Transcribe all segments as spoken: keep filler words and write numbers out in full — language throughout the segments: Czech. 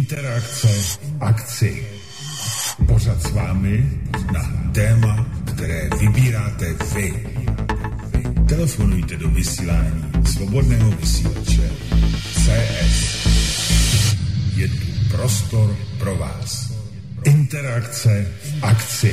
Interakce v akci. Pořad s vámi na téma, které vybíráte vy. Telefonujte do vysílání Svobodného vysílače C S. Je tu prostor pro vás. Interakce v akci.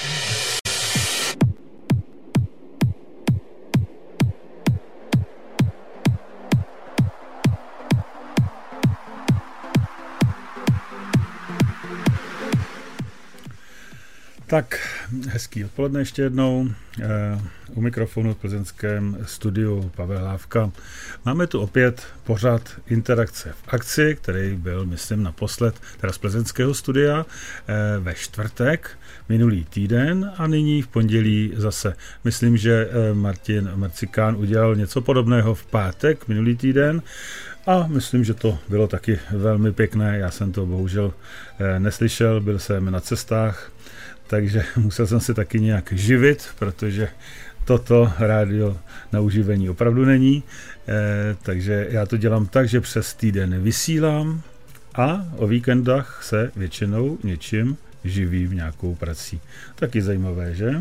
Tak, hezký odpoledne ještě jednou. U mikrofonu v plzeňském studiu Pavel Hlávka. Máme tu opět pořad Interakce v akci, který byl, myslím, naposled teda z plzeňského studia ve čtvrtek minulý týden a nyní v pondělí zase. Myslím, že Martin Marcikán udělal něco podobného v pátek minulý týden. A myslím, že to bylo taky velmi pěkné. Já jsem to bohužel neslyšel, byl jsem na cestách, takže musel jsem se taky nějak živit, protože toto rádio na uživení opravdu není. E, takže já to dělám tak, že přes týden vysílám a o víkendách se většinou něčím živím, nějakou prací. Taky zajímavé, že?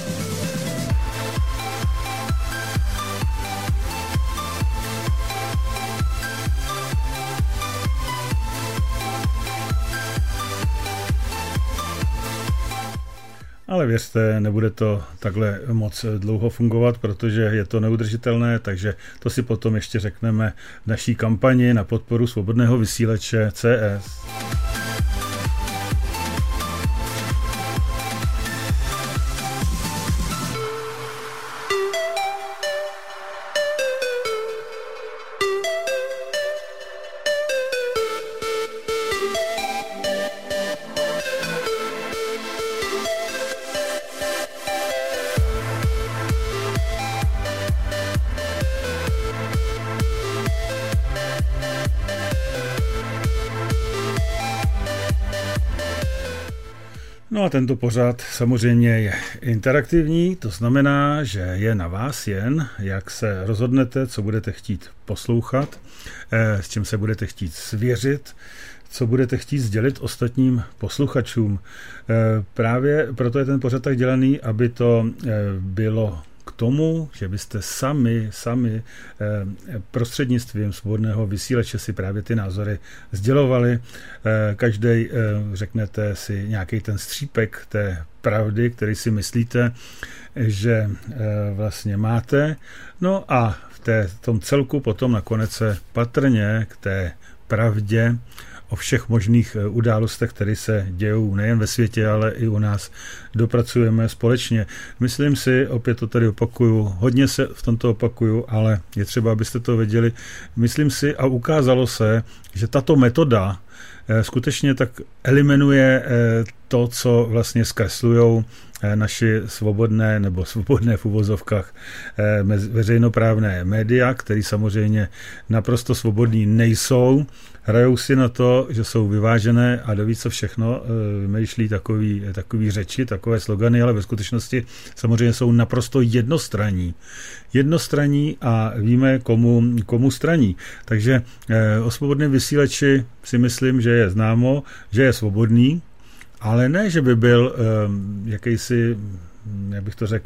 Ale věřte, nebude to takhle moc dlouho fungovat, protože je to neudržitelné, takže to si potom ještě řekneme v naší kampani na podporu Svobodného vysílače C S. No a tento pořad samozřejmě je interaktivní, to znamená, že je na vás jen, jak se rozhodnete, co budete chtít poslouchat, s čím se budete chtít svěřit, co budete chtít sdělit ostatním posluchačům. Právě proto je ten pořad tak dělaný, aby to bylo k tomu, že byste sami, sami prostřednictvím Svobodného vysílače si právě ty názory sdělovali. Každý řeknete si nějaký ten střípek té pravdy, který si myslíte, že vlastně máte. No a v té, tom celku potom nakonec se patrně k té pravdě o všech možných událostech, které se dějou nejen ve světě, ale i u nás, dopracujeme společně. Myslím si, opět to tady opakuju, hodně se v tomto opakuju, ale je třeba, abyste to věděli. Myslím si a ukázalo se, že tato metoda skutečně tak eliminuje to, co vlastně zkreslujou naši svobodné nebo svobodné v uvozovkách veřejnoprávné média, které samozřejmě naprosto svobodní nejsou. Hrajou si na to, že jsou vyvážené a doví co všechno, vymýšlí takový, takový řeči, takové slogany, ale ve skutečnosti samozřejmě jsou naprosto jednostranní. Jednostranní a víme, komu, komu straní. Takže o svobodném vysílači si myslím, že je známo, že je svobodný, ale ne, že by byl jakýsi, jak bych to řekl,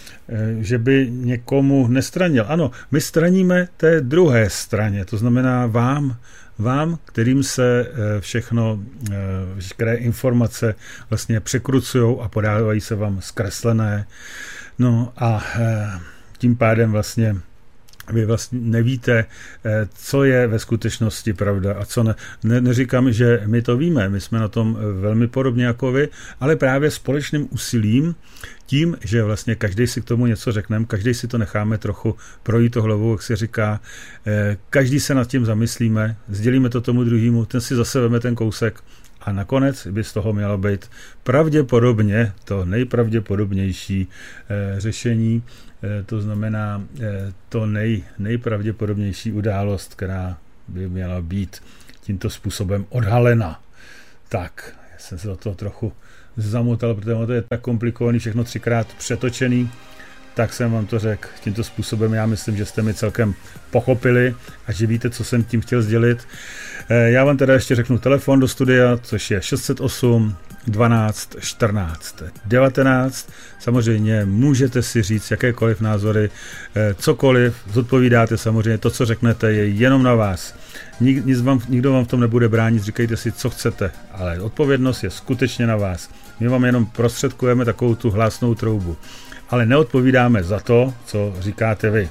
že by někomu nestranil. Ano, my straníme té druhé straně, to znamená vám, vám, kterým se všechno, všechny informace vlastně překrucujou a podávají se vám zkreslené. No a tím pádem vlastně vy vlastně nevíte, co je ve skutečnosti pravda a co ne. ne. Neříkám, že my to víme, my jsme na tom velmi podobně jako vy, ale právě společným úsilím, tím, že vlastně každý si k tomu něco řekneme, každý si to necháme trochu projít to hlavou, jak se říká, každý se nad tím zamyslíme, sdělíme to tomu druhému, ten si zase veme ten kousek a nakonec by z toho mělo být pravděpodobně to nejpravděpodobnější řešení, to znamená to nej, nejpravděpodobnější událost, která by měla být tímto způsobem odhalena. Tak, já jsem se do toho trochu zamotal, protože to je tak komplikovaný, všechno třikrát přetočený, tak jsem vám to řekl tímto způsobem. Já myslím, že jste mi celkem pochopili a že víte, co jsem tím chtěl sdělit. Já vám teda ještě řeknu telefon do studia, což je šest set osm dvanáct čtrnáct devatenáct. Samozřejmě můžete si říct jakékoliv názory, cokoliv, zodpovídáte samozřejmě, to, co řeknete, je jenom na vás. Nik, nic vám, nikdo vám v tom nebude bránit, říkejte si, co chcete, ale odpovědnost je skutečně na vás. My vám jenom prostředkujeme takovou tu hlásnou troubu, ale neodpovídáme za to, co říkáte vy.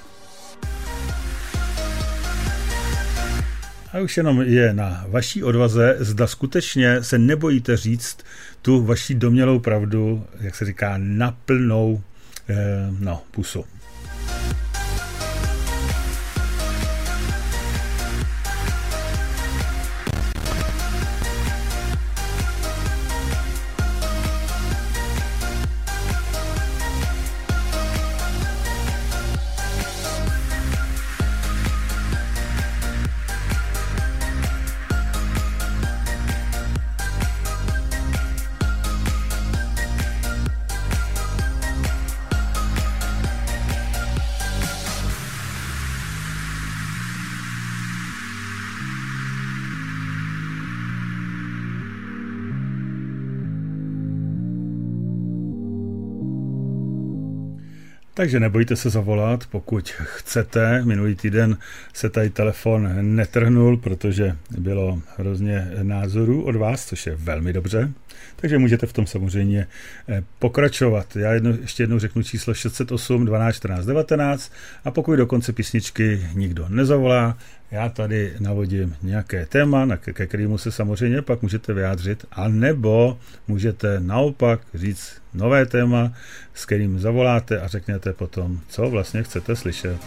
A už jenom je na vaší odvaze, zda skutečně se nebojíte říct tu vaši domnělou pravdu, jak se říká, na plnou eh, no, pusu. Takže nebojte se zavolat, pokud chcete. Minulý týden se tady telefon netrhnul, protože bylo hrozně názorů od vás, což je velmi dobře. Takže můžete v tom samozřejmě pokračovat. Já jedno, ještě jednou řeknu číslo šest set osm dvanáct čtrnáct devatenáct a pokud do konce písničky nikdo nezavolá, já tady navodím nějaké téma, na ke kterému se samozřejmě pak můžete vyjádřit, a nebo můžete naopak říct nové téma, s kterým zavoláte a řekněte potom, co vlastně chcete slyšet.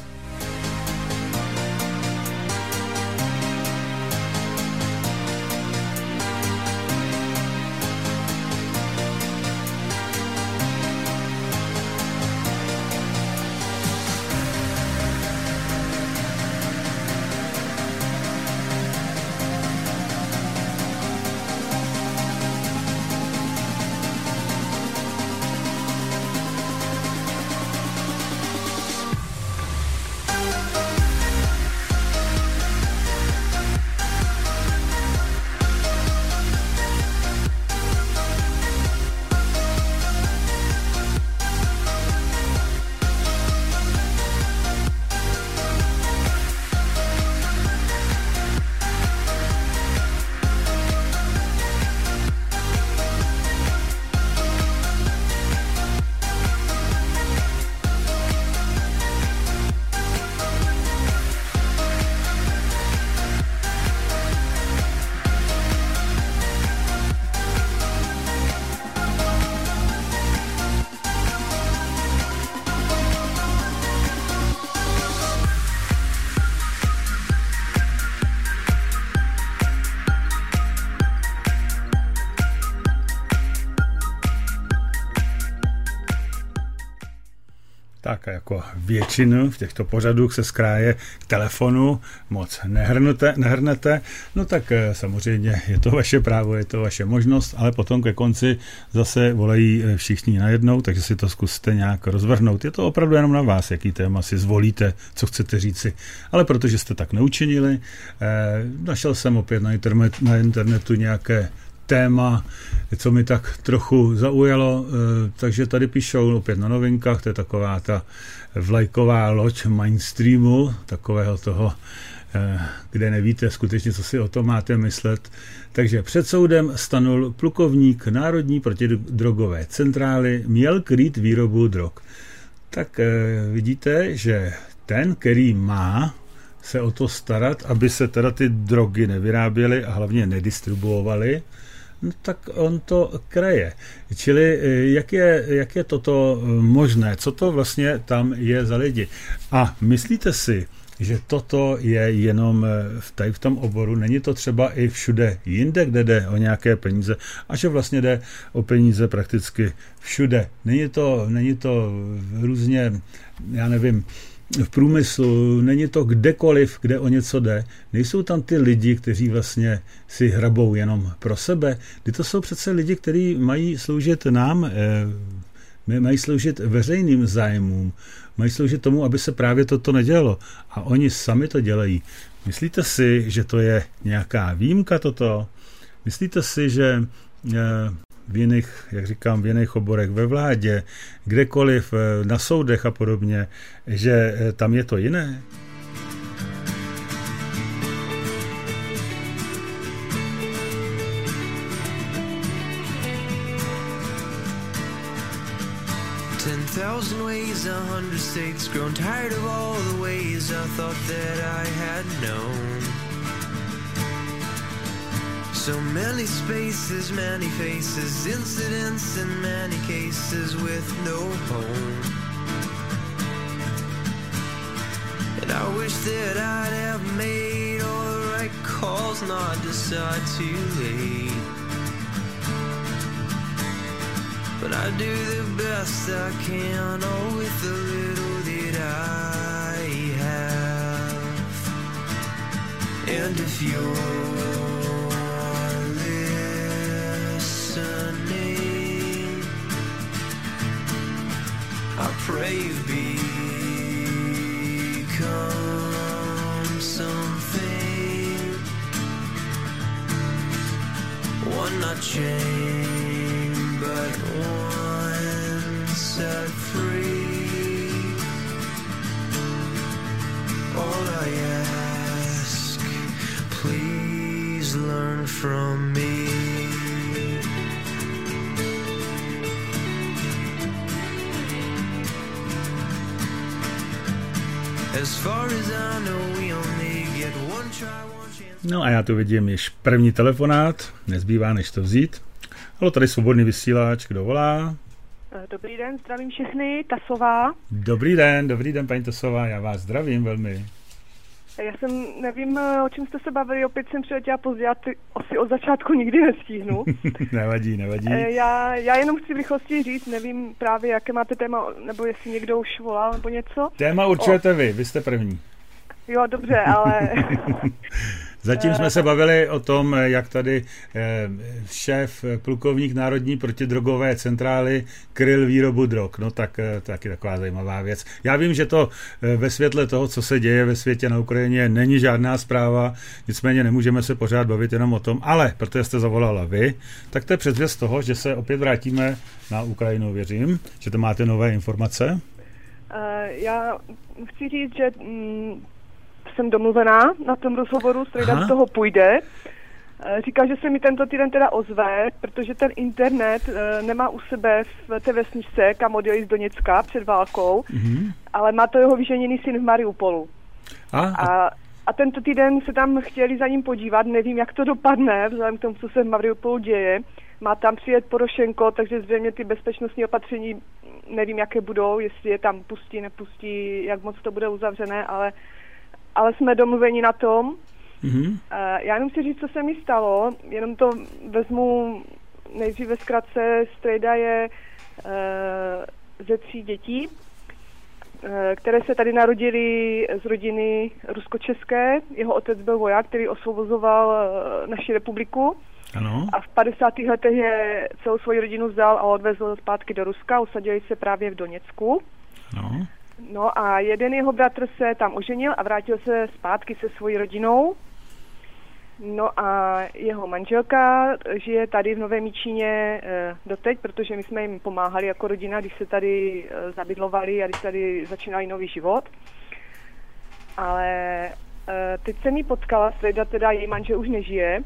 Tak jako většinu v těchto pořadů se z kraje k telefonu moc nehrnete, nehrnete, no tak samozřejmě je to vaše právo, je to vaše možnost, ale potom ke konci zase volají všichni najednou, takže si to zkuste nějak rozvrhnout. Je to opravdu jenom na vás, jaký téma si zvolíte, co chcete říci. Ale protože jste tak neučinili, eh, našel jsem opět na, internet, na internetu nějaké téma, co mi tak trochu zaujalo, takže tady píšou opět na novinkách, to je taková ta vlajková loď mainstreamu, takového toho, kde nevíte skutečně, co si o tom máte myslet. Takže před soudem stanul plukovník Národní protidrogové centrály, měl krýt výrobu drog. Tak vidíte, že ten, který má se o to starat, aby se teda ty drogy nevyráběly a hlavně nedistribuovaly, no tak on to kraje. Čili jak je, jak je toto možné? Co to vlastně tam je za lidi? A myslíte si, že toto je jenom v, tady v tom oboru, není to třeba i všude jinde, kde jde o nějaké peníze, a že vlastně jde o peníze prakticky všude. Není to, není to různě, já nevím, v průmyslu, není to kdekoliv, kde o něco jde. Nejsou tam ty lidi, kteří vlastně si hrabou jenom pro sebe. Kdy to jsou přece lidi, kteří mají sloužit nám, mají sloužit veřejným zájmům, mají sloužit tomu, aby se právě toto nedělalo. A oni sami to dělají. Myslíte si, že to je nějaká výjimka toto? Myslíte si, že v jiných, jak říkám, v jiných oborech, ve vládě, kdekoliv, na soudech a podobně, že tam je to jiné? Ten thousand ways, a hundred states, grown tired of all the ways I thought that I had known. So many spaces, many faces, incidents in many cases with no home. And I wish that I'd have made all the right calls, not decide too late. But I do the best I can, all with the little that I have. And if you're listening, I pray you've become something, one not chained, but one set free. All I ask, please learn from me. As far as I know, we only get one try, one chance. No a já tu vidím již první telefonát, nezbývá než to vzít. Halo, tady svobodný vysílač, kdo volá? Dobrý den, zdravím všechny, Tasová. Dobrý den, dobrý den, paní Tasová, já vás zdravím velmi. Já jsem, nevím, o čem jste se bavili, opět jsem přiletěla pozdě, já ty asi od začátku nikdy nestihnu. nevadí, nevadí. Já, já jenom chci v rychlosti říct, nevím právě, jaké máte téma, nebo jestli někdo už volal, nebo něco. Téma určujete o... vy, vy jste první. Jo, dobře, ale... Zatím jsme se bavili o tom, jak tady šéf, plukovník Národní protidrogové centrály kryl výrobu drog. No tak to je taky taková zajímavá věc. Já vím, že to ve světle toho, co se děje ve světě na Ukrajině, není žádná zpráva, nicméně nemůžeme se pořád bavit jenom o tom, ale protože jste zavolala vy, tak to je předzvěst toho, že se opět vrátíme na Ukrajinu, věřím, že to máte nové informace. Uh, já chci říct, že... Mm, jsem domluvená na tom rozhovoru, Strejda z toho půjde. Říká, že se mi tento týden teda ozve, protože ten internet nemá u sebe v té vesničce, kam odjeli z Doněcka před válkou, mm-hmm. ale má to jeho vyženěný syn v Mariupolu. A, a, a tento týden se tam chtěli za ním podívat, nevím, jak to dopadne, vzhledem k tomu, co se v Mariupolu děje. Má tam přijet Porošenko, takže zřejmě ty bezpečnostní opatření, nevím, jaké budou, jestli je tam pustí, nepustí, jak moc to bude uzavřené, ale ale jsme domluveni na tom. Mm-hmm. Já jenom chci říct, co se mi stalo, jenom to vezmu nejdříve zkratce. Strejda je uh, ze tří dětí, uh, které se tady narodily z rodiny rusko-české. Jeho otec byl voják, který osvobozoval uh, naši republiku. Ano. A v padesátých letech je celou svoji rodinu vzal a odvezl zpátky do Ruska. Usadili se právě v Doněcku. Ano. No a jeden jeho bratr se tam oženil a vrátil se zpátky se svojí rodinou. No a jeho manželka žije tady v Novém Jičíně e, doteď, protože my jsme jim pomáhali jako rodina, když se tady e, zabydlovali a když tady začínali nový život. Ale e, teď jsem ji potkala, Strejda teda její manžel už nežije.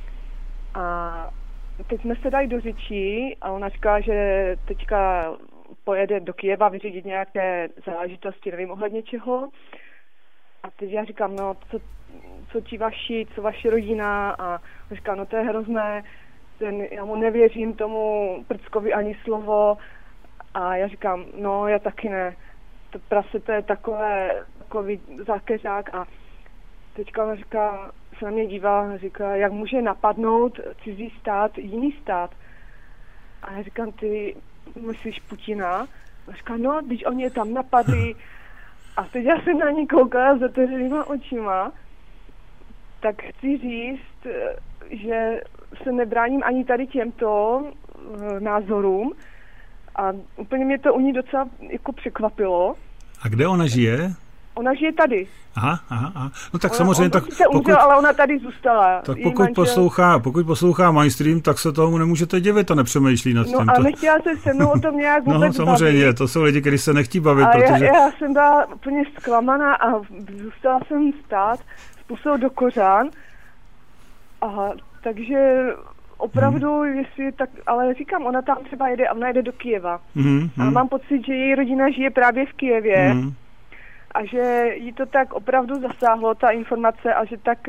A teď jsme se dali do řečí a ona říká, že teďka pojede do Kyjeva vyřídit nějaké záležitosti, nevím ohledně čeho. A teď já říkám, no, co, co ti vaši, co vaše rodina? A říká, no to je hrozné, ten, já mu nevěřím tomu Prckovi ani slovo. A já říkám, no, já taky ne. To prase, to je takové, takový zákeřák. A teďka ona říká, se na mě dívá a říká, jak může napadnout cizí stát, jiný stát. A já říkám, ty myslíš Putina? A říká, no, když oni je tam napadli. A teď já jsem na ní koukala zatevřenýma očima, tak chci říct, že se nebráním ani tady těmto názorům, A úplně mě to u ní docela jako překvapilo. A kde ona žije? Ona žije tady. Aha, aha, aha. No tak ona, samozřejmě, tak se umřel, pokud, ale ona tady zůstala. Tak pokud manžel... poslouchá, pokud poslouchá Mindstream, tak se tomu nemůžete divit a nepřemýšlí nad tím. No a nechtěla se se mnou o tom nějak vůbec No samozřejmě, bavit. To jsou lidi, kteří se nechtí bavit, a protože... Já, já jsem byla úplně zklamaná a zůstala jsem stát, způsobil do kořán. Aha, takže opravdu, hmm. jestli tak, ale říkám, ona tam třeba jede, a ona jede do Kyjeva. Hmm, hmm. A mám pocit, že její rodina žije právě v Kyjevě. Hmm. A že jí to tak opravdu zasáhlo, ta informace, a že tak,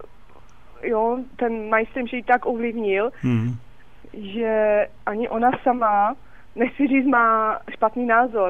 jo, ten Mindstream, že jí tak ovlivnil, hmm. že ani ona sama, nechci říct, má špatný názor,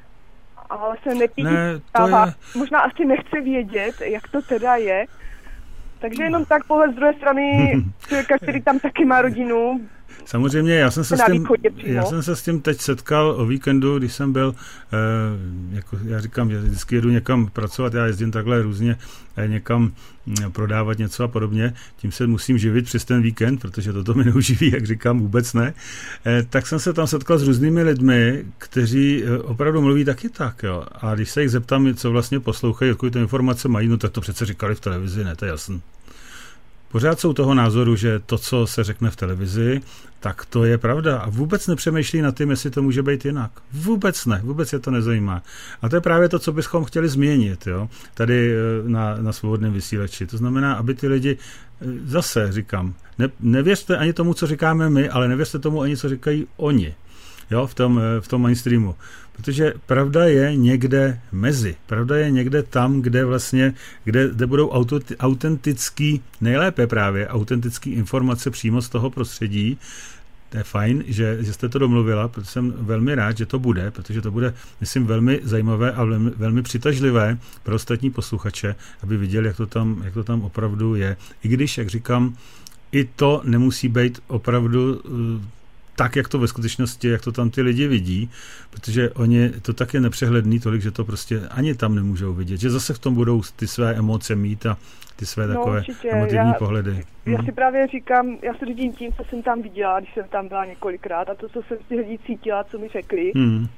ale se nepídí, ne, je... možná asi nechce vědět, jak to teda je. Takže jenom tak pohled z druhé strany člověka, který tam taky má rodinu. Samozřejmě, já jsem, se s tím, já jsem se s tím teď setkal o víkendu, když jsem byl, eh, jako já říkám, že vždycky jedu někam pracovat, já jezdím takhle různě eh, někam prodávat něco a podobně, tím se musím živit přes ten víkend, protože toto mi neuživí, jak říkám, vůbec ne. Eh, tak jsem se tam setkal s různými lidmi, kteří eh, opravdu mluví taky tak, jo. A když se jich zeptám, co vlastně poslouchají, odkud ty informace mají, no tak to přece říkali v televizi, ne, to je jasný. Pořád jsou toho názoru, že to, co se řekne v televizi, tak to je pravda. A vůbec nepřemýšlí nad tím, jestli to může být jinak. Vůbec ne, vůbec je to nezajímá. A to je právě to, co bychom chtěli změnit, jo? Tady na, na svobodném vysílači. To znamená, aby ty lidi, zase říkám, ne, nevěřte ani tomu, co říkáme my, ale nevěřte tomu ani, co říkají oni, jo? V tom, v tom mainstreamu. Protože pravda je někde mezi. Pravda je někde tam, kde vlastně, kde, kde budou auto, autentický, nejlépe právě autentický informace přímo z toho prostředí. To je fajn, že, že jste to domluvila, protože jsem velmi rád, že to bude, protože to bude, myslím, velmi zajímavé a velmi, velmi přitažlivé pro ostatní posluchače, aby viděli, jak to tam, jak to tam opravdu je. I když, jak říkám, i to nemusí být opravdu tak, jak to ve skutečnosti, jak to tam ty lidi vidí, protože oni to tak je nepřehledný tolik, že to prostě ani tam nemůžou vidět, že zase v tom budou ty své emoce mít a ty své takové no, emotivní já, pohledy. Já si právě říkám, já se řídím tím, co jsem tam viděla, když jsem tam byla několikrát a to, co jsem si lidí cítila, co mi řekli. Hmm.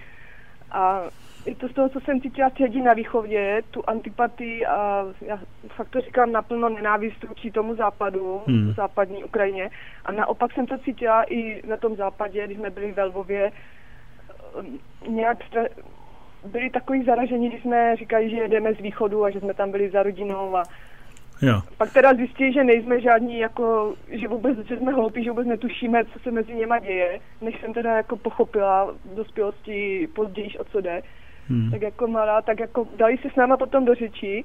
A i to z toho, co jsem cítila ty lidi na výchově, tu antipatii a já fakt to říkám naplno nenávist vůči tomu západu, hmm. západní Ukrajině. A naopak jsem to cítila i na tom západě, když jsme byli ve Lvově, nějak byli takový zaražení, když jsme říkali, že jedeme z východu a že jsme tam byli za rodinou a jo. Pak teda zjistili, že nejsme žádní, jako, že vůbec, že jsme hloupí, že vůbec netušíme, co se mezi něma děje, než jsem teda jako pochopila v dospělosti později, o co jde. Hmm. Tak jako malá, tak jako dali se s náma potom do řeči,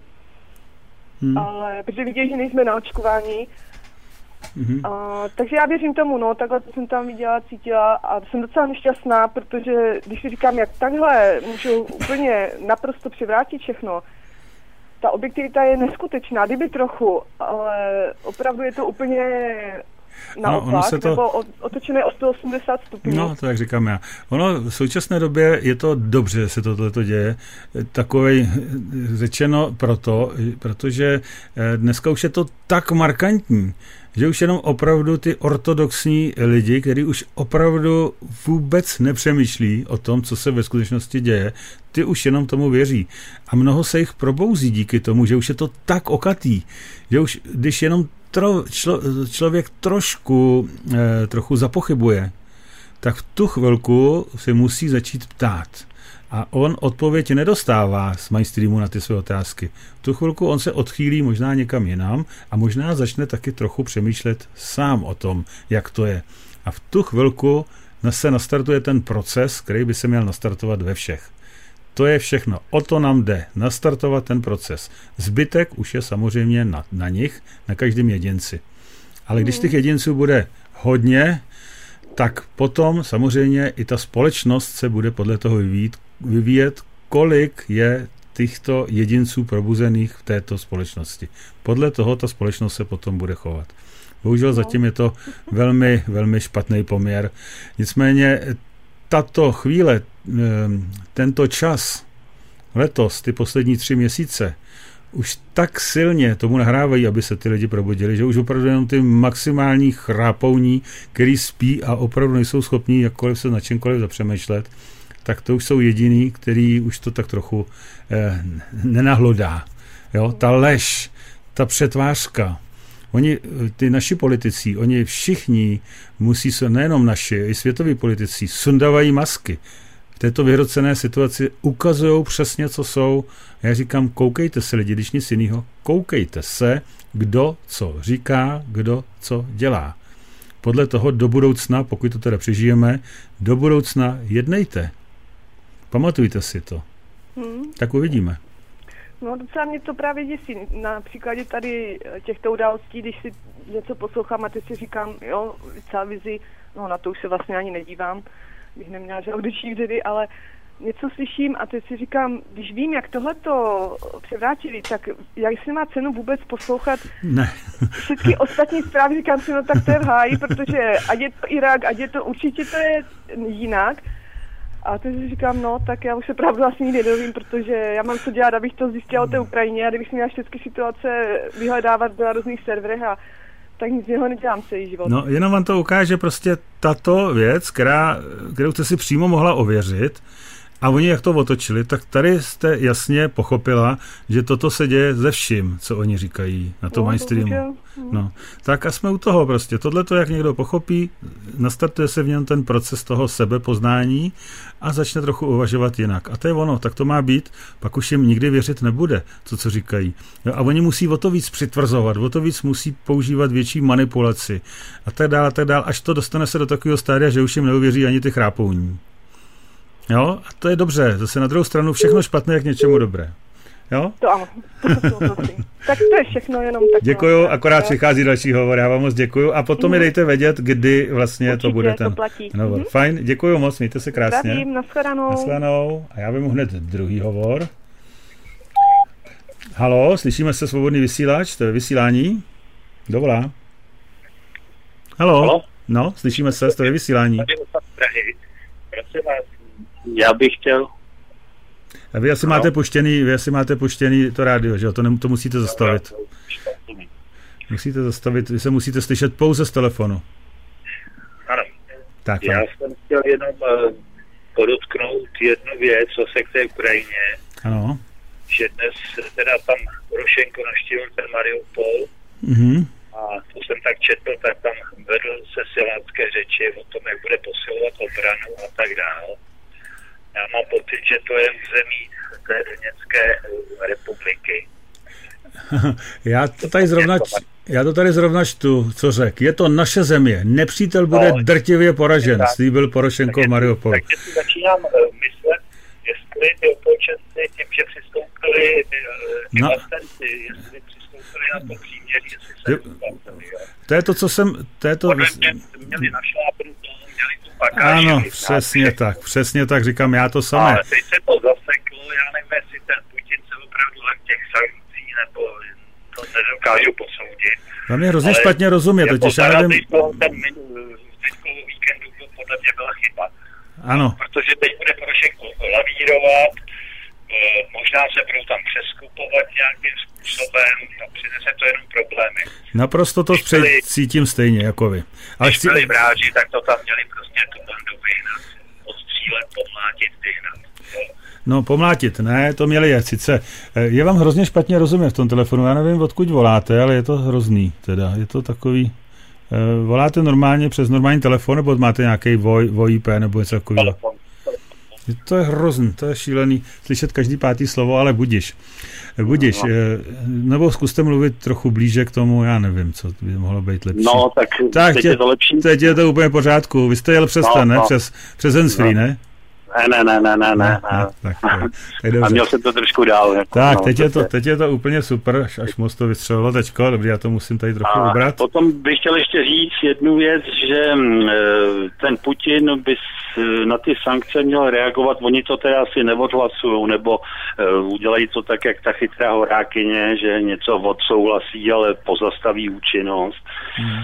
hmm. ale protože viděli, že nejsme naočkováni. Hmm. A, takže já věřím tomu, no, takhle to jsem tam viděla, cítila a jsem docela nešťastná, protože když si říkám, jak takhle můžou úplně naprosto převrátit všechno, ta objektivita je neskutečná, kdyby trochu, ale opravdu je to úplně naopak, no, to... nebo otočené o sto osmdesát stupňů. No, to jak říkám já. Ono v současné době je to dobře, že se tohleto děje. Takovej řečeno proto, protože dneska už je to tak markantní, že už jenom opravdu ty ortodoxní lidi, kteří už opravdu vůbec nepřemýšlí o tom, co se ve skutečnosti děje, ty už jenom tomu věří. A mnoho se jich probouzí díky tomu, že už je to tak okatý, že už když jenom tro, člo, člověk trošku, eh, trochu zapochybuje, tak v tu chvilku si musí začít ptát. A on odpověď nedostává z Mindstreamu na ty své otázky. V tu chvilku on se odchýlí možná někam jinam a možná začne taky trochu přemýšlet sám o tom, jak to je. A v tu chvilku se nastartuje ten proces, který by se měl nastartovat ve všech. To je všechno. O to nám jde. Nastartovat ten proces. Zbytek už je samozřejmě na, na nich, na každém jedinci. Ale když těch jedinců bude hodně, tak potom samozřejmě i ta společnost se bude podle toho vyvíjet, vyvíjet, kolik je těchto jedinců probuzených v této společnosti. Podle toho ta společnost se potom bude chovat. Bohužel zatím je to velmi, velmi špatný poměr. Nicméně tato chvíle, tento čas, letos, ty poslední tři měsíce, už tak silně tomu nahrávají, aby se ty lidi probudili, že už opravdu jenom ty maximální chrápouní, který spí a opravdu nejsou schopní jakkoliv se na čemkoliv zapřemýšlet, tak to už jsou jediný, který už to tak trochu eh, nenahlodá. Jo? Ta lež, ta přetvářka, oni, ty naši politici, oni všichni musí se, nejenom naši, i světoví politici, sundavají masky. V této vyhrocené situaci ukazují přesně, co jsou. Já říkám, koukejte se lidi, když nic jiného, koukejte se, kdo co říká, kdo co dělá. Podle toho do budoucna, pokud to teda přežijeme, do budoucna jednejte. Pamatujte si to. Hmm. Tak uvidíme. No docela mě to právě děsí. Na příkladě tady těchto událostí, když si něco poslouchám a teď si říkám, jo, v televizi, no na to už se vlastně ani nedívám, bych neměla žaludeční vředy, ale něco slyším a teď si říkám, když vím, jak tohleto převrátili, tak jak si má cenu vůbec poslouchat ne. všechny ostatní zprávy, říkám si, no tak to je v háji, protože ať je to Irák, ať je to, určitě to je jinak. A teď si říkám, no, tak já už se pravdu vlastně nikdy nedovím, protože já mám co dělat, abych to zjistila o té Ukrajině a kdybych si měla všechny situace vyhledávat na různých serverech a tak nic z něho nedělám celý život. No, jenom vám to ukáže prostě tato věc, která, kterou jste si přímo mohla ověřit a oni jak to otočili, tak tady jste jasně pochopila, že toto se děje ze vším, co oni říkají na tom no, mainstreamu. No, tak a jsme u toho prostě. Tohle to, jak někdo pochopí, nastartuje se v něm ten proces toho sebepoznání a začne trochu uvažovat jinak. A to je ono, tak to má být, pak už jim nikdy věřit nebude, to, co říkají. Jo, a oni musí o to víc přitvrzovat, o to víc musí používat větší manipulaci a tak dále, a tak dále, až to dostane se do takového stádia, že už jim neuvěří ani ty chrápouní. Jo, a to je dobře, zase na druhou stranu všechno špatné, jak něčemu dobré. Jo? To ano, to to tak to je všechno jenom tak. Děkuju, akorát přichází další hovor, já vám moc děkuju a potom mi dejte vědět, kdy vlastně určitě, to bude ten hovor. Mm-hmm. Fajn, děkuju moc, mějte se krásně. Zdravím, nashledanou. Nashledanou a já vemu hned druhý hovor. Haló, slyšíme se, svobodný vysílač, to je vysílání? Kdo volá? Haló? Halo? No, slyšíme se, to je vysílání. Prosím vás, já bych chtěl... A vy asi, no. máte puštěný, vy asi máte puštěný to rádio, že jo? To, ne, to musíte zastavit. Musíte zastavit, vy se musíte slyšet pouze z telefonu. Ano. Tak, já jsem chtěl jenom uh, podotknout jednu věc, co se k té Ukrajině. Ano. Že dnes teda tam Porošenko navštívil ten Mariupol. Mhm. A to jsem tak četl, tak tam vedl se silácké řeči o tom, jak bude posilovat obranu a tak dále. Já mám pocit, že to je území té Doněcké republiky. Já to tady zrovna, já to tady zrovna čtu, co řekl. Je to naše země. Nepřítel bude no, drtivě poražen, slíbil Porošenko v Mariupolu. Takže si začínám myslet, jestli ty opolčenci tím, že přistoupili ty no. vlastenci, jestli přistoupili na to příměří, jestli se vyplatili. To je to, co jsem... To je to... Podle mě měli našlápnout to, měli tu pakáži. Ano, přesně tak, přesně tak, říkám já to samé. Ale teď se to zaseklo, já nevím, jestli ten Putin se opravdu len těch sankcí, nebo to nedokážu posoudit. Vám je hrozně špatně rozumět, totiž já nevím... Ten zbytkový víkendu podle mě byla chyba. Ano. Protože teď bude Porošenko lavírovat, možná se budou tam přeskupovat nějakým způsobem a přinese to jenom problémy. Naprosto to byli, cítím stejně jako vy. Ale když chci... byli vráži, tak to tam měli prostě tu bandu vyhnat, odstřílet, pomlátit, vyhnat. No pomlátit, ne, to měli je sice. Je vám hrozně špatně rozumět v tom telefonu, já nevím, odkud voláte, ale je to hrozný, teda, je to takový... Voláte normálně přes normální telefon, nebo máte nějaký V I P nebo něco takového? To je hrozný, to je šílený, slyšet každý pátý slovo, ale budiš. Budiš, no. Nebo zkuste mluvit trochu blíže k tomu, já nevím, co by mohlo být lepší. No, tak, tak teď tě, je to lepší. Teď je to úplně v pořádku, vy jste jel přes no, ten, ne? No. Přes, přes handsfree, no. ne? Ne, ne, ne, ne, ne. ne. No, tak, tak, a měl jsem to trošku dál. Jako, tak, no, teď, je to, teď je to úplně super, až, až moc to vystřelilo teďko, dobrý, já to musím tady trochu a ubrat. Potom bych chtěl ještě říct jednu věc, že ten Putin by na ty sankce měl reagovat, oni to teda asi neodhlasují, nebo udělají to tak, jak ta chytrá horákyně, že něco odsouhlasí, ale pozastaví účinnost. Hmm.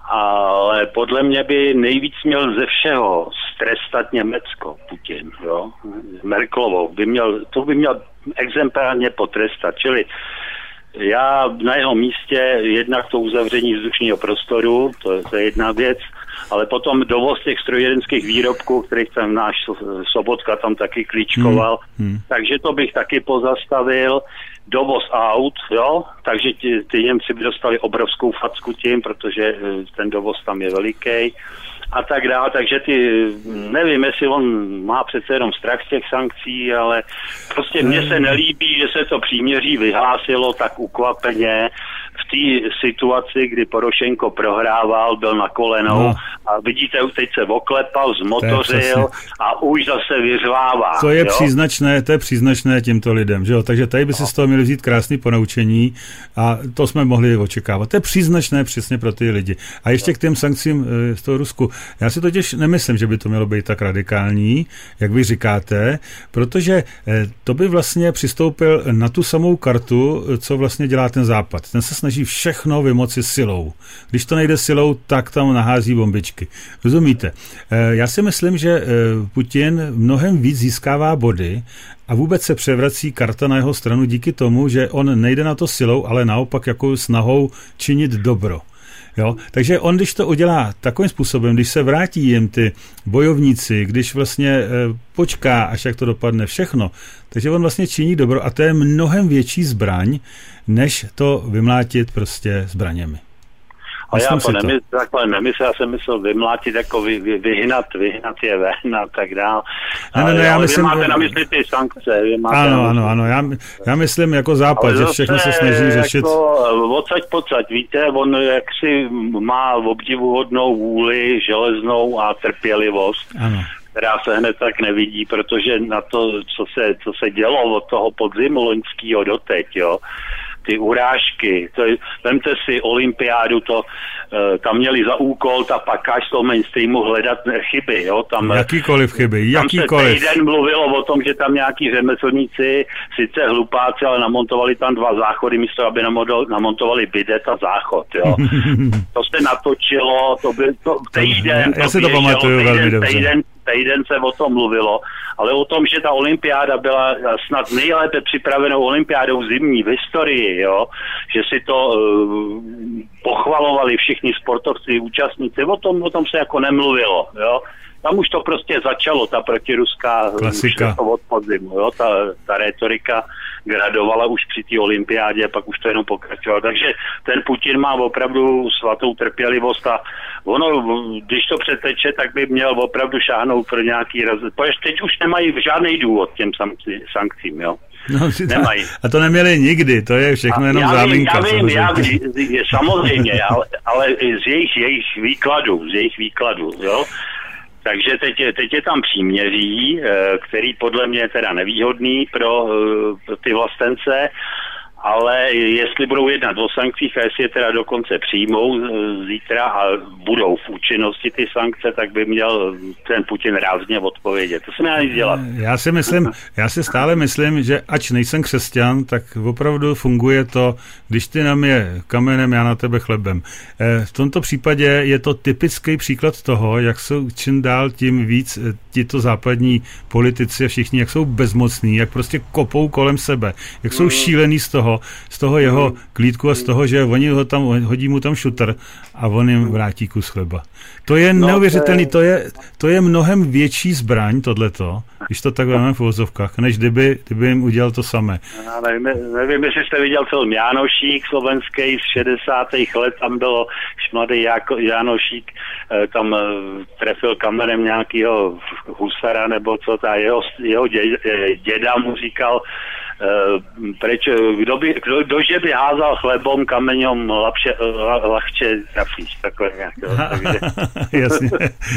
Ale podle mě by nejvíc měl ze všeho strestat Německo, Putin, jo. Merkelovou by měl, to by měl exemplárně potrestat, čili Já na jeho místě jednak to uzavření vzdušného prostoru, to, to je jedna věc, ale potom dovoz těch strojírenských výrobků, kterých tam náš Sobotka tam taky klíčkoval, hmm. Hmm. takže to bych taky pozastavil. Dovoz aut, jo, takže ty, ty Němci by dostali obrovskou facku tím, protože ten dovoz tam je veliký a tak dále, takže ty, nevím, jestli on má přece jenom strach z těch sankcí, ale prostě mně se nelíbí, že se to příměří vyhlásilo tak ukvapeně v té situaci, kdy Porošenko prohrával, byl na kolenou no. a vidíte, teď se oklepal, zmotořil a už zase vyřvává. To je jo? příznačné, to je příznačné těmto lidem, že jo? Takže tady by si z toho měli vzít krásný ponaučení a to jsme mohli očekávat. To je příznačné přesně pro ty lidi. A ještě k těm sankcím z toho Rusku. Já si totiž nemyslím, že by to mělo být tak radikální, jak vy říkáte, protože to by vlastně přistoupil na tu samou kartu, co vlastně dělá ten Západ. Ten se snaží všechno vymoci silou. Když to nejde silou, tak tam nahází bombičky. Rozumíte? Já si myslím, že Putin mnohem víc získává body a vůbec se převrací karta na jeho stranu díky tomu, že on nejde na to silou, ale naopak jako snahou činit dobro. Jo? Takže on, když to udělá takovým způsobem, když se vrátí jim ty bojovníci, když vlastně e, počká, až jak to dopadne všechno, takže on vlastně činí dobro a to je mnohem větší zbraň, než to vymlátit prostě zbraněmi. A já to, nemysl, to. takhle nemyslel, já jsem myslel vymlátit, jako vy, vy, vyhnat, vyhnat je ven a tak dál. Ne, ne, ne, já myslím, vy máte na mysli ty sankce. Vy máte ano, ano, ano, já, já myslím jako Západ, že všechno se snaží řešit. Jako odsaď pocať, víte, on jaksi má obdivuhodnou vůli, železnou a trpělivost. Ano. Která se hned tak nevidí, protože na to, co se, co se dělo od toho podzimu loňského doteď, jo, ty urážky, to je, vemte si olympiádu, to uh, tam měli za úkol ta pakáž z toho mainstreamu hledat chyby, jo, tam jakýkoliv chyby, jakýkoliv. Tam se týden mluvilo o tom, že tam nějaký řemeslníci, sice hlupáci, ale namontovali tam dva záchody, místo aby namontovali bidet a záchod, jo. To se natočilo, to byl to týden, já, já si to pamatuju velmi dobře. Týden, týden se o tom mluvilo, ale o tom, že ta olympiáda byla snad nejlépe připravenou olympiádou zimní v historii, jo, že si to uh, pochvalovali všichni sportovci, účastníci, o tom, o tom se jako nemluvilo, jo. Tam už to prostě začalo, ta protiruská klasika od podzimu, jo, ta, ta retorika gradovala už při té olympiádě, pak už to jenom pokračovalo. Takže ten Putin má opravdu svatou trpělivost a ono, když to přeteče, tak by měl opravdu šáhnout pro nějaký raz. Teď už nemají žádný důvod těm sankcím, jo. No, nemají. A to neměli nikdy, to je všechno jenom já záminka. Vím, já vím, já vím, samozřejmě, ale, ale z jejich, jejich výkladů, z jejich výkladů, jo. Takže teď je, teď je tam příměří, který podle mě je teda nevýhodný pro, pro ty vlastence, ale jestli budou jednat o sankcích a jestli je teda dokonce přijmou zítra a budou v účinnosti ty sankce, tak by měl ten Putin rázně odpovědět. To se nedá nic dělat. Já si myslím, já si stále myslím, že ač nejsem křesťan, tak opravdu funguje to, když ty na mě kamenem, já na tebe chlebem. V tomto případě je to typický příklad toho, jak jsou čím dál tím víc tito západní politici a všichni, jak jsou bezmocní, jak prostě kopou kolem sebe, jak jsou šílený z toho, z toho jeho klídku a z toho, že oni ho tam, hodí mu tam šutr a on jim vrátí kus chleba. To je no, neuvěřitelný, to je, to je mnohem větší zbraň, tohleto, když to tak máme v uvozovkách, než kdyby, kdyby jim udělal to samé. Já nevím, nevím, jestli jste viděl film Jánošík slovenský z šedesátých let, tam bylo mladý Jánošík, tam trefil kamerem nějakého husara nebo co, ta jeho, jeho děda mu říkal, Uh, preč, kdo, by, kdo, kdože by házal chlebom kameňom lapše, lahče trafíš, takhle nějak. Takže... jasně,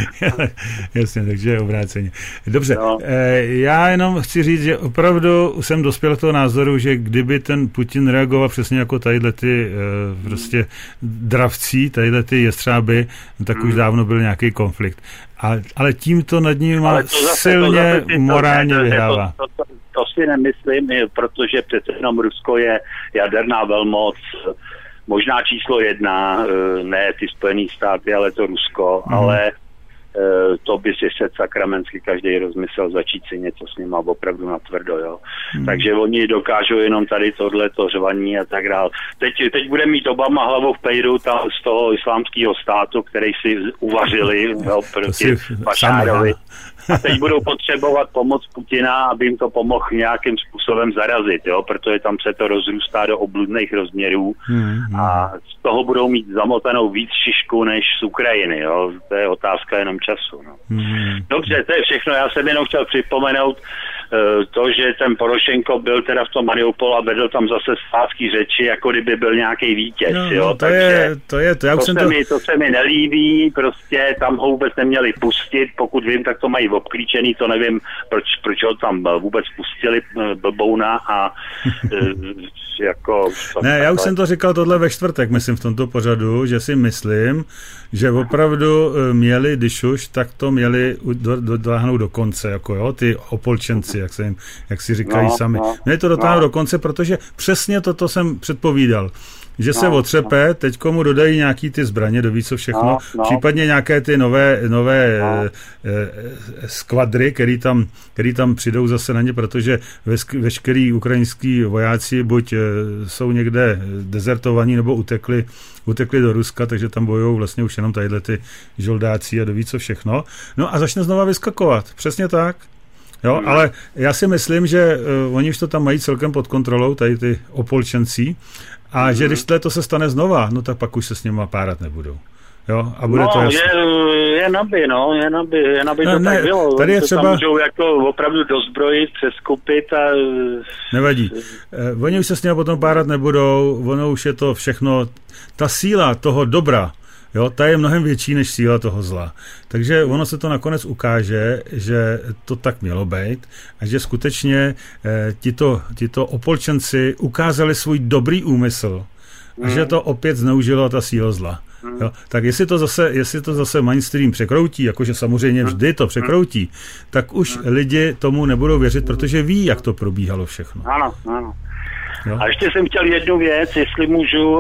jasně, takže je obráceně. Dobře, no. eh, já jenom chci říct, že opravdu jsem dospěl k toho názoru, že kdyby ten Putin reagoval přesně jako tadyhle ty eh, prostě dravcí, tadyhle ty jestřáby, tak hmm. už dávno byl nějaký konflikt. A, ale tímto nad ním má silně to morálně to, vyhrává. To, to, to, to si nemyslím, protože přece jenom Rusko je jaderná velmoc, možná číslo jedna, ne ty Spojené státy, ale to Rusko, mm. ale to by si se sakramensky každý rozmyslel začít si něco s nima opravdu natvrdo, jo. Hmm. Takže oni dokážou jenom tady tohleto řvaní a tak dále. Teď, teď bude mít Obama hlavu v pejru tam z toho islámského státu, který si uvařili, jo, proti Bašárovi. A teď budou potřebovat pomoc Putina, aby jim to pomohl nějakým způsobem zarazit, jo, protože tam se to rozrůstá do obludných rozměrů hmm. a z toho budou mít zamotanou víc šišku než z Ukrajiny, jo. To je otázka jenom času, no. Hmm. Dobře, to je všechno, já jsem jenom chtěl připomenout uh, to, že ten Porošenko byl teda v tom Mariupolu a vedl tam zase státský řeči, jako kdyby byl nějaký vítěz, no, jo. No, to, Takže je, to je, to já to, jsem se to... Mi, to se mi nelíbí, prostě tam ho vůbec neměli pustit, pokud vím, tak to mají obklíčený, to nevím, proč, proč ho tam vůbec pustili blbouna a jako... Ne, já už jsem to říkal tohle ve čtvrtek, myslím v tomto pořadu, že si myslím, že opravdu měli, když už, tak to měli dotáhnout do konce, jako jo, ty opolčenci, jak, se jim, jak si říkají no, sami. No, měli to dotáhnout no. do konce, protože přesně toto jsem předpovídal. Že se no, otřepe, teď komu dodají nějaký ty zbraně, doví co všechno, no, no. případně nějaké ty nové, nové no. eh, skvadry, který tam, který tam přijdou zase na ně, protože veškerý ukrajinský vojáci buď eh, jsou někde dezertovaní nebo utekli, utekli do Ruska, takže tam bojují vlastně už jenom tadyhle ty žoldáci a doví co všechno. No a začne znova vyskakovat, přesně tak. Jo, hmm. ale já si myslím, že uh, oni už to tam mají celkem pod kontrolou, tady ty opolčencí, a hmm. že když to se stane znova, no tak pak už se s nima párat nebudou. Jo, a bude no, to jasný. je, je naby, no, je naby, je naby no, to ne, tak bylo. Tady je třeba... Tam můžou jako opravdu dozbrojit, přeskupit a... Nevadí. Eh, oni už se s nimi potom párat nebudou, ono už je to všechno, ta síla toho dobra, jo, ta je mnohem větší než síla toho zla. Takže ono se to nakonec ukáže, že to tak mělo být a že skutečně eh, tito, tito opolčenci ukázali svůj dobrý úmysl a mm. že to opět zneužilo ta síla zla. Mm. Jo, tak jestli to zase, jestli to zase mainstream překroutí, jakože samozřejmě vždy to překroutí, tak už mm. lidi tomu nebudou věřit, protože ví, jak to probíhalo všechno. Ano, ano. Jo. A ještě jsem chtěl jednu věc, jestli můžu,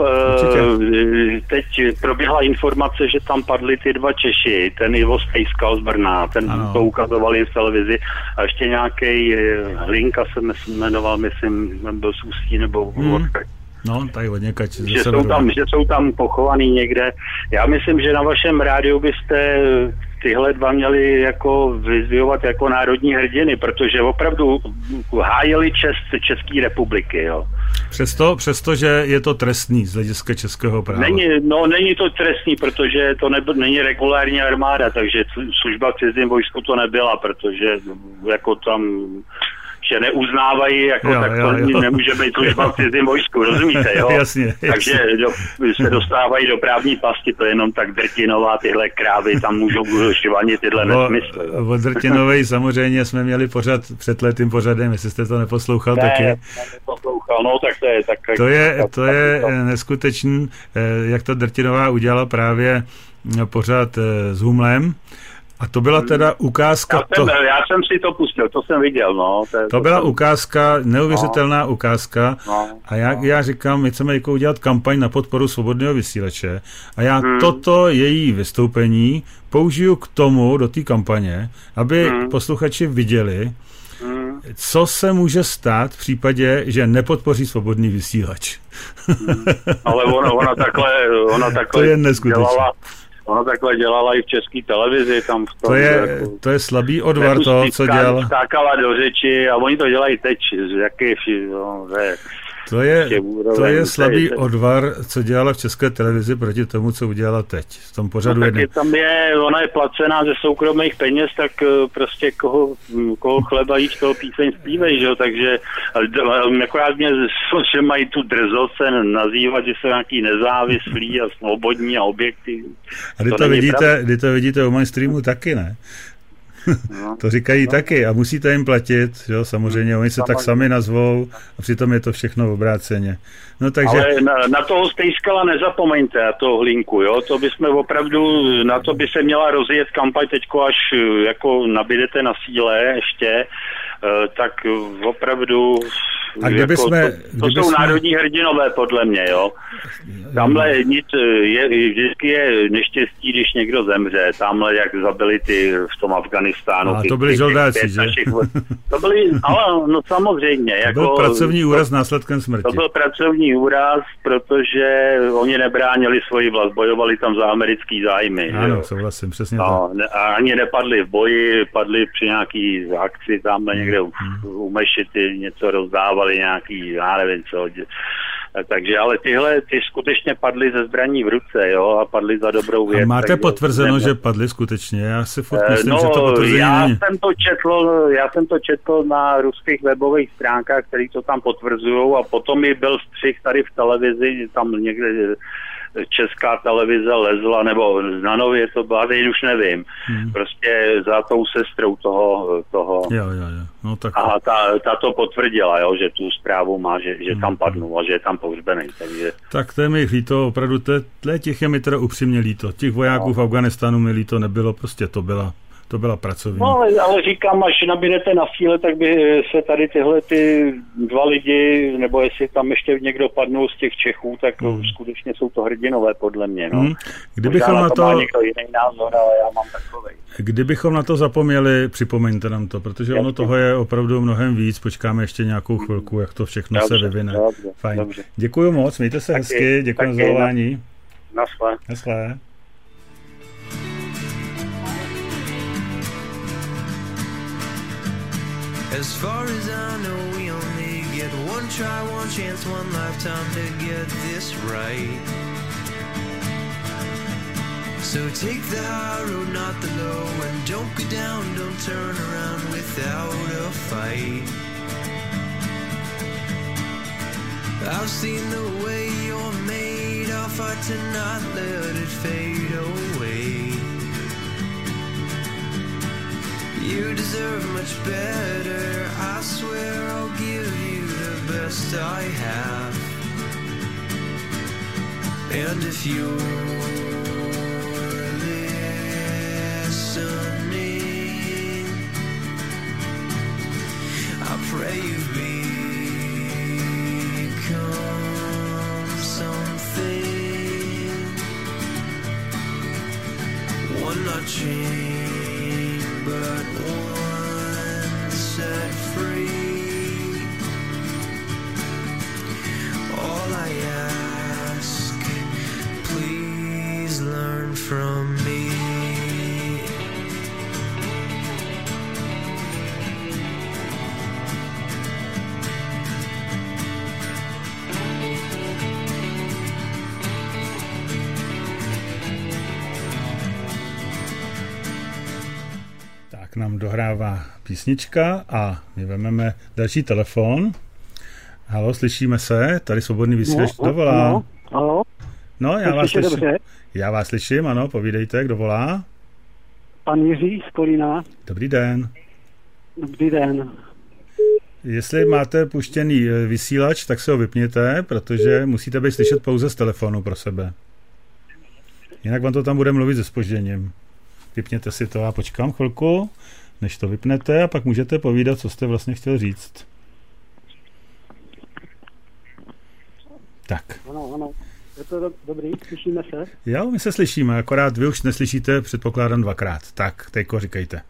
Určitě. Teď proběhla informace, že tam padly ty dva Češi, ten Ivo Stejskal z Brna, ten ano. to ukazovali v televizi a ještě nějaký Hlinka se jmenoval, myslím, byl z Ústí nebo hmm. No, tady hodně kač. Že jsou, tam, že jsou tam pochovaný někde. Já myslím, že na vašem rádiu byste tyhle dva měli jako vyzvihovat jako národní hrdiny, protože opravdu hájili čest České republiky, jo. Přesto, přesto, že je to trestný z hlediska českého práva. Není, no, není to trestný, protože to nebyl, není regulární armáda, takže služba v cizím vojsku to nebyla, protože jako tam že neuznávají, jako jo, tak to jo, jo. nemůže být služba v cizím vojsku, rozumíte, jo? Jasně, jasně. Takže do, se dostávají do právní pasti, to je jenom tak Drtinová, tyhle krávy, tam můžou švanit tyhle o, nesmysly. O Drtinovej samozřejmě jsme měli pořad před letým pořadem, jestli jste to neposlouchal ne, taky. Ne, neposlouchal, no tak to je tak. To je, to je neskutečný, jak ta Drtinová udělala právě pořad s Humlem. A to byla teda ukázka... Já jsem, to, já jsem si to pustil, to jsem viděl, no. To, to, to byla jsem... ukázka, neuvěřitelná no. ukázka. No. A já, no. já říkám, my chceme jako udělat kampaň na podporu svobodného vysílače. A já hmm. toto její vystoupení použiju k tomu, do té kampaně, aby hmm. posluchači viděli, hmm. co se může stát v případě, že nepodpoří svobodný vysílač. Hmm. Ale ona, ona takhle, ona takhle to je neskutečné. Dělala... Ono takhle dělala i v české televizi. Tam v tom, to, je, jako, to je slabý odvar toho, co dělala. Skákala do řeči a oni to dělají teď. Jaký, no, že, to je, to je slabý teď. odvar, co dělala v české televizi proti tomu, co udělala teď. V tom pořadu no, jedný. Tam je, ona je placená ze soukromých peněz, tak prostě koho, koho chleba jíš, toho píseň zpívej, že jo, takže akorát mě, že mají tu drzost se nazývat, že jsou nějaký nezávislí a svobodní a objektivní. A kdy to, to, vidíte, kdy to vidíte u mainstreamu taky, ne? No, to říkají no. taky a musíte jim platit, jo, samozřejmě, oni se tak sami nazvou a přitom je to všechno obráceně. No, takže... Ale na, na toho Stejskala nezapomeňte, a toho Hlinku, jo, to bychom opravdu, na to by se měla rozjet kampaň teďko, až jako nabídete na síle ještě, tak opravdu A kdyby jako, jsme, to, to kdyby jsou jsme... národní hrdinové podle mě, jo. Tamhle nic, je, vždycky je neštěstí, když někdo zemře. Tamhle, jak zabili ty v tom Afganistánu. A ty, to byli žoldáci, že? Našich, to byli, ale no samozřejmě. To jako, byl pracovní úraz následkem smrti. To byl pracovní úraz, protože oni nebránili svoji vlast, bojovali tam za americký zájmy. Ano, souhlasím, přesně no, tak. Ne, a ani nepadli v boji, padli při nějaký akci, tamhle někde u, u Mešity něco rozdávali, nějaký, já nevím co. Takže ale tyhle, ty skutečně padly ze zbraní v ruce, jo, a padly za dobrou věc. A máte takže, potvrzeno, ne, že padly skutečně? Já si furt myslím, no, že to potvrzení já není. jsem to četl, já jsem to četl na ruských webových stránkách, který to tam potvrzujou, a potom mi byl střih tady v televizi, tam někde Česká televize lezla, nebo na Nově to byla, teď už nevím. Hmm. Prostě za tou sestrou toho... toho. Jo, jo, jo. No, tak... A ta, ta to potvrdila, jo, že tu zprávu má, že, že tam padnul a že je tam pohřbený. Takže... Tak to je mi líto, opravdu, tle těch je mi teda upřímně líto. Těch vojáků no. v Afganistánu mi líto nebylo, prostě to byla... To byla pracovní. No, ale, ale říkám, až nabídete na síle, tak by se tady tyhle ty dva lidi, nebo jestli tam ještě někdo padnul z těch Čechů, tak hmm. skutečně jsou to hrdinové podle mě. No. Hmm. Kdybychom Možná na to, má někdo jiný názor, ale já mám takovej. Kdybychom na to zapomněli, připomeňte nám to, protože ono toho je opravdu mnohem víc. Počkáme ještě nějakou chvilku, jak to všechno dobře, se vyvine. Dobře, Fajn. Dobře. Děkuju moc, mějte se taky, hezky, děkuji za zavolání. Naschle. Naschle. As far as I know, we only get one try, one chance, one lifetime to get this right. So take the high road, not the low, and don't go down, don't turn around without a fight. I've seen the way you're made, I'll fight to not let it fade away. You deserve much better, I swear I'll give you the best I have. And if you're listening, I pray you become something. One not chained, but one set free. All I ask, please learn from me. Tak nám dohrává písnička a my vezmeme další telefon. Halo, slyšíme se? Tady svobodný vysílač, kdo volá? No, halo. No, já vás slyším. Dobře. Já vás slyším, ano, povídejte, kdo volá? Pan Jiří z Kolína. Dobrý den. Dobrý den. Jestli máte puštěný vysílač, tak se ho vypněte, protože musíte být slyšet pouze z telefonu pro sebe. Jinak vám to tam bude mluvit se zpožděním. Vypněte si to a počkám chvilku, než to vypnete, a pak můžete povídat, co jste vlastně chtěl říct. Tak. Ano, ano. Je to do- dobrý, slyšíme se? Jo, my se slyšíme, akorát vy už neslyšíte, předpokládám, dvakrát. Tak, teďko říkejte.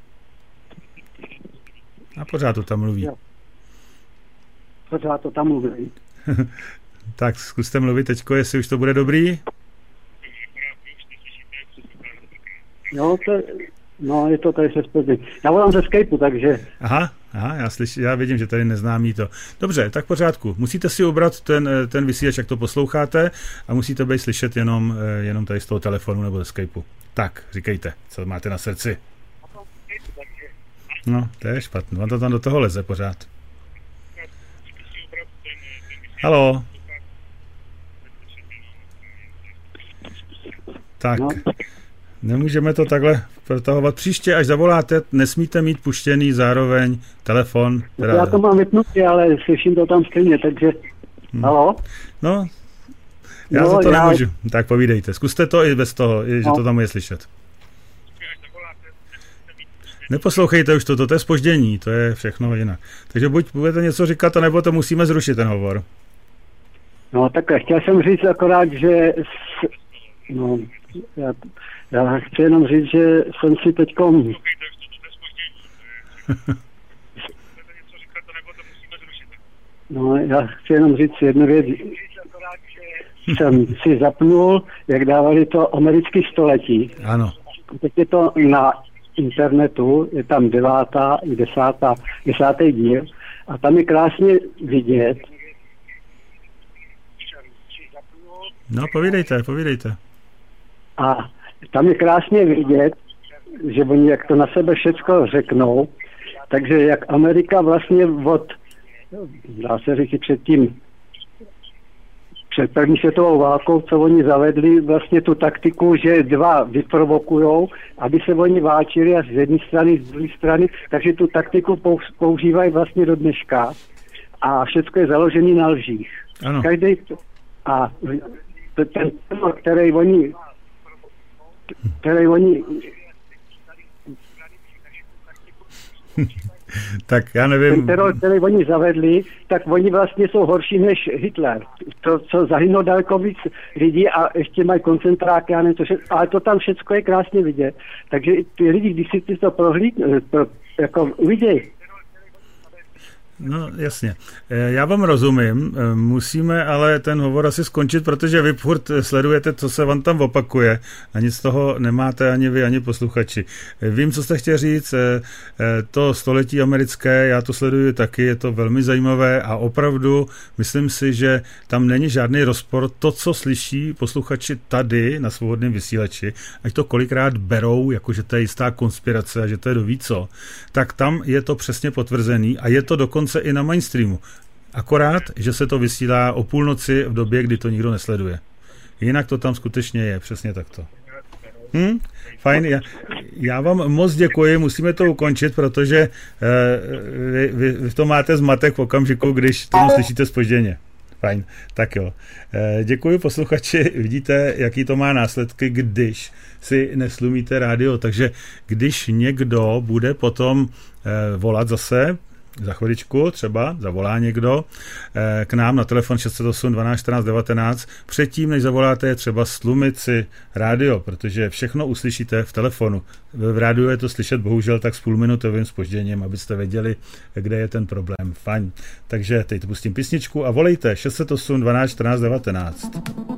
A pořád to tam mluví. Jo. Pořád to tam mluví. Tak, zkuste mluvit teďko, jestli už to bude dobrý. Jo, to, no, je to tady se zpětně. Já volám ze Skypeu, takže... Aha, aha, já, slyš, já vidím, že tady neznámý to. Dobře, tak pořádku. Musíte si ubrat ten, ten vysílač, jak to posloucháte, a musíte být slyšet jenom, jenom tady z toho telefonu nebo ze Skypeu. Tak, říkejte, co máte na srdci. No, to je špatný. On to tam do toho leze pořád. Haló. Tak, No. nemůžeme to takhle protahovat. Příště, až zavoláte, nesmíte mít puštěný zároveň telefon. Teda... Já to mám vypnutý, ale slyším to tam stejně, takže... Hmm. Halo? No, já No, za to já- nemůžu. Tak povídejte. Zkuste to i bez toho, i že No. to tam je slyšet. Neposlouchejte už to, to je zpoždění, to je všechno jinak. Takže buď budete něco říkat, nebo to musíme zrušit ten hovor. No takhle, chtěl jsem říct akorát, že s, no, já, já chci jenom říct, že jsem si teďkom... No, já chci jenom říct jednu věc. Jsem si zapnul, jak dávali to americké století. Ano. Teď je to na internetu, je tam devátá i desátá, desátý díl a tam je krásně vidět. No, povídejte, povídejte. A tam je krásně vidět, že oni jak to na sebe všecko řeknou, takže jak Amerika vlastně od, dá se říct předtím, před první světovou válkou, co oni zavedli vlastně tu taktiku, že dva vyprovokujou, aby se oni válčili a z jedné strany, z druhé strany, takže tu taktiku používají vlastně do dneška a všechno je založené na lžích. Ano. Každý, a ten, který oni který oni tak já nevím. Ten teror, který oni zavedli, tak oni vlastně jsou horší než Hitler. To, co zahynulo daleko víc lidí a ještě mají koncentráky, a nevím, co, ale to tam všechno je krásně vidět. Takže ty lidi, když si ty to prohlídnou, pro, jako uvidějí. No jasně. Já vám rozumím, musíme ale ten hovor asi skončit, protože vy furt sledujete, co se vám tam opakuje a nic z toho nemáte ani vy, ani posluchači. Vím, co jste chtěl říct, to století americké, já to sleduju taky, je to velmi zajímavé a opravdu myslím si, že tam není žádný rozpor. To, co slyší posluchači tady na svobodném vysílači, ať to kolikrát berou, jakože to je jistá konspirace a že to je do víco, tak tam je to přesně potvrzený a je to dokonce i na mainstreamu. Akorát, že se to vysílá o půlnoci v době, kdy to nikdo nesleduje. Jinak to tam skutečně je, přesně takto. Hm? Fajn, já, já vám moc děkuji, musíme to ukončit, protože eh, vy, vy, vy to máte zmatek v okamžiku, když to slyšíte zpožděně. Fajn, tak jo. Eh, děkuji posluchači, vidíte, jaký to má následky, když si neslumíte rádio, takže když někdo bude potom eh, volat zase, za chviličku třeba, zavolá někdo eh, k nám na telefon šest set osm dvanáct čtrnáct devatenáct. Předtím, než zavoláte, je třeba slumit si rádio, protože všechno uslyšíte v telefonu. V rádiu je to slyšet bohužel tak s půlminutovým zpožděním, abyste věděli, kde je ten problém. Fajn. Takže teď pustím písničku a volejte šest set osm dvanáct čtrnáct devatenáct.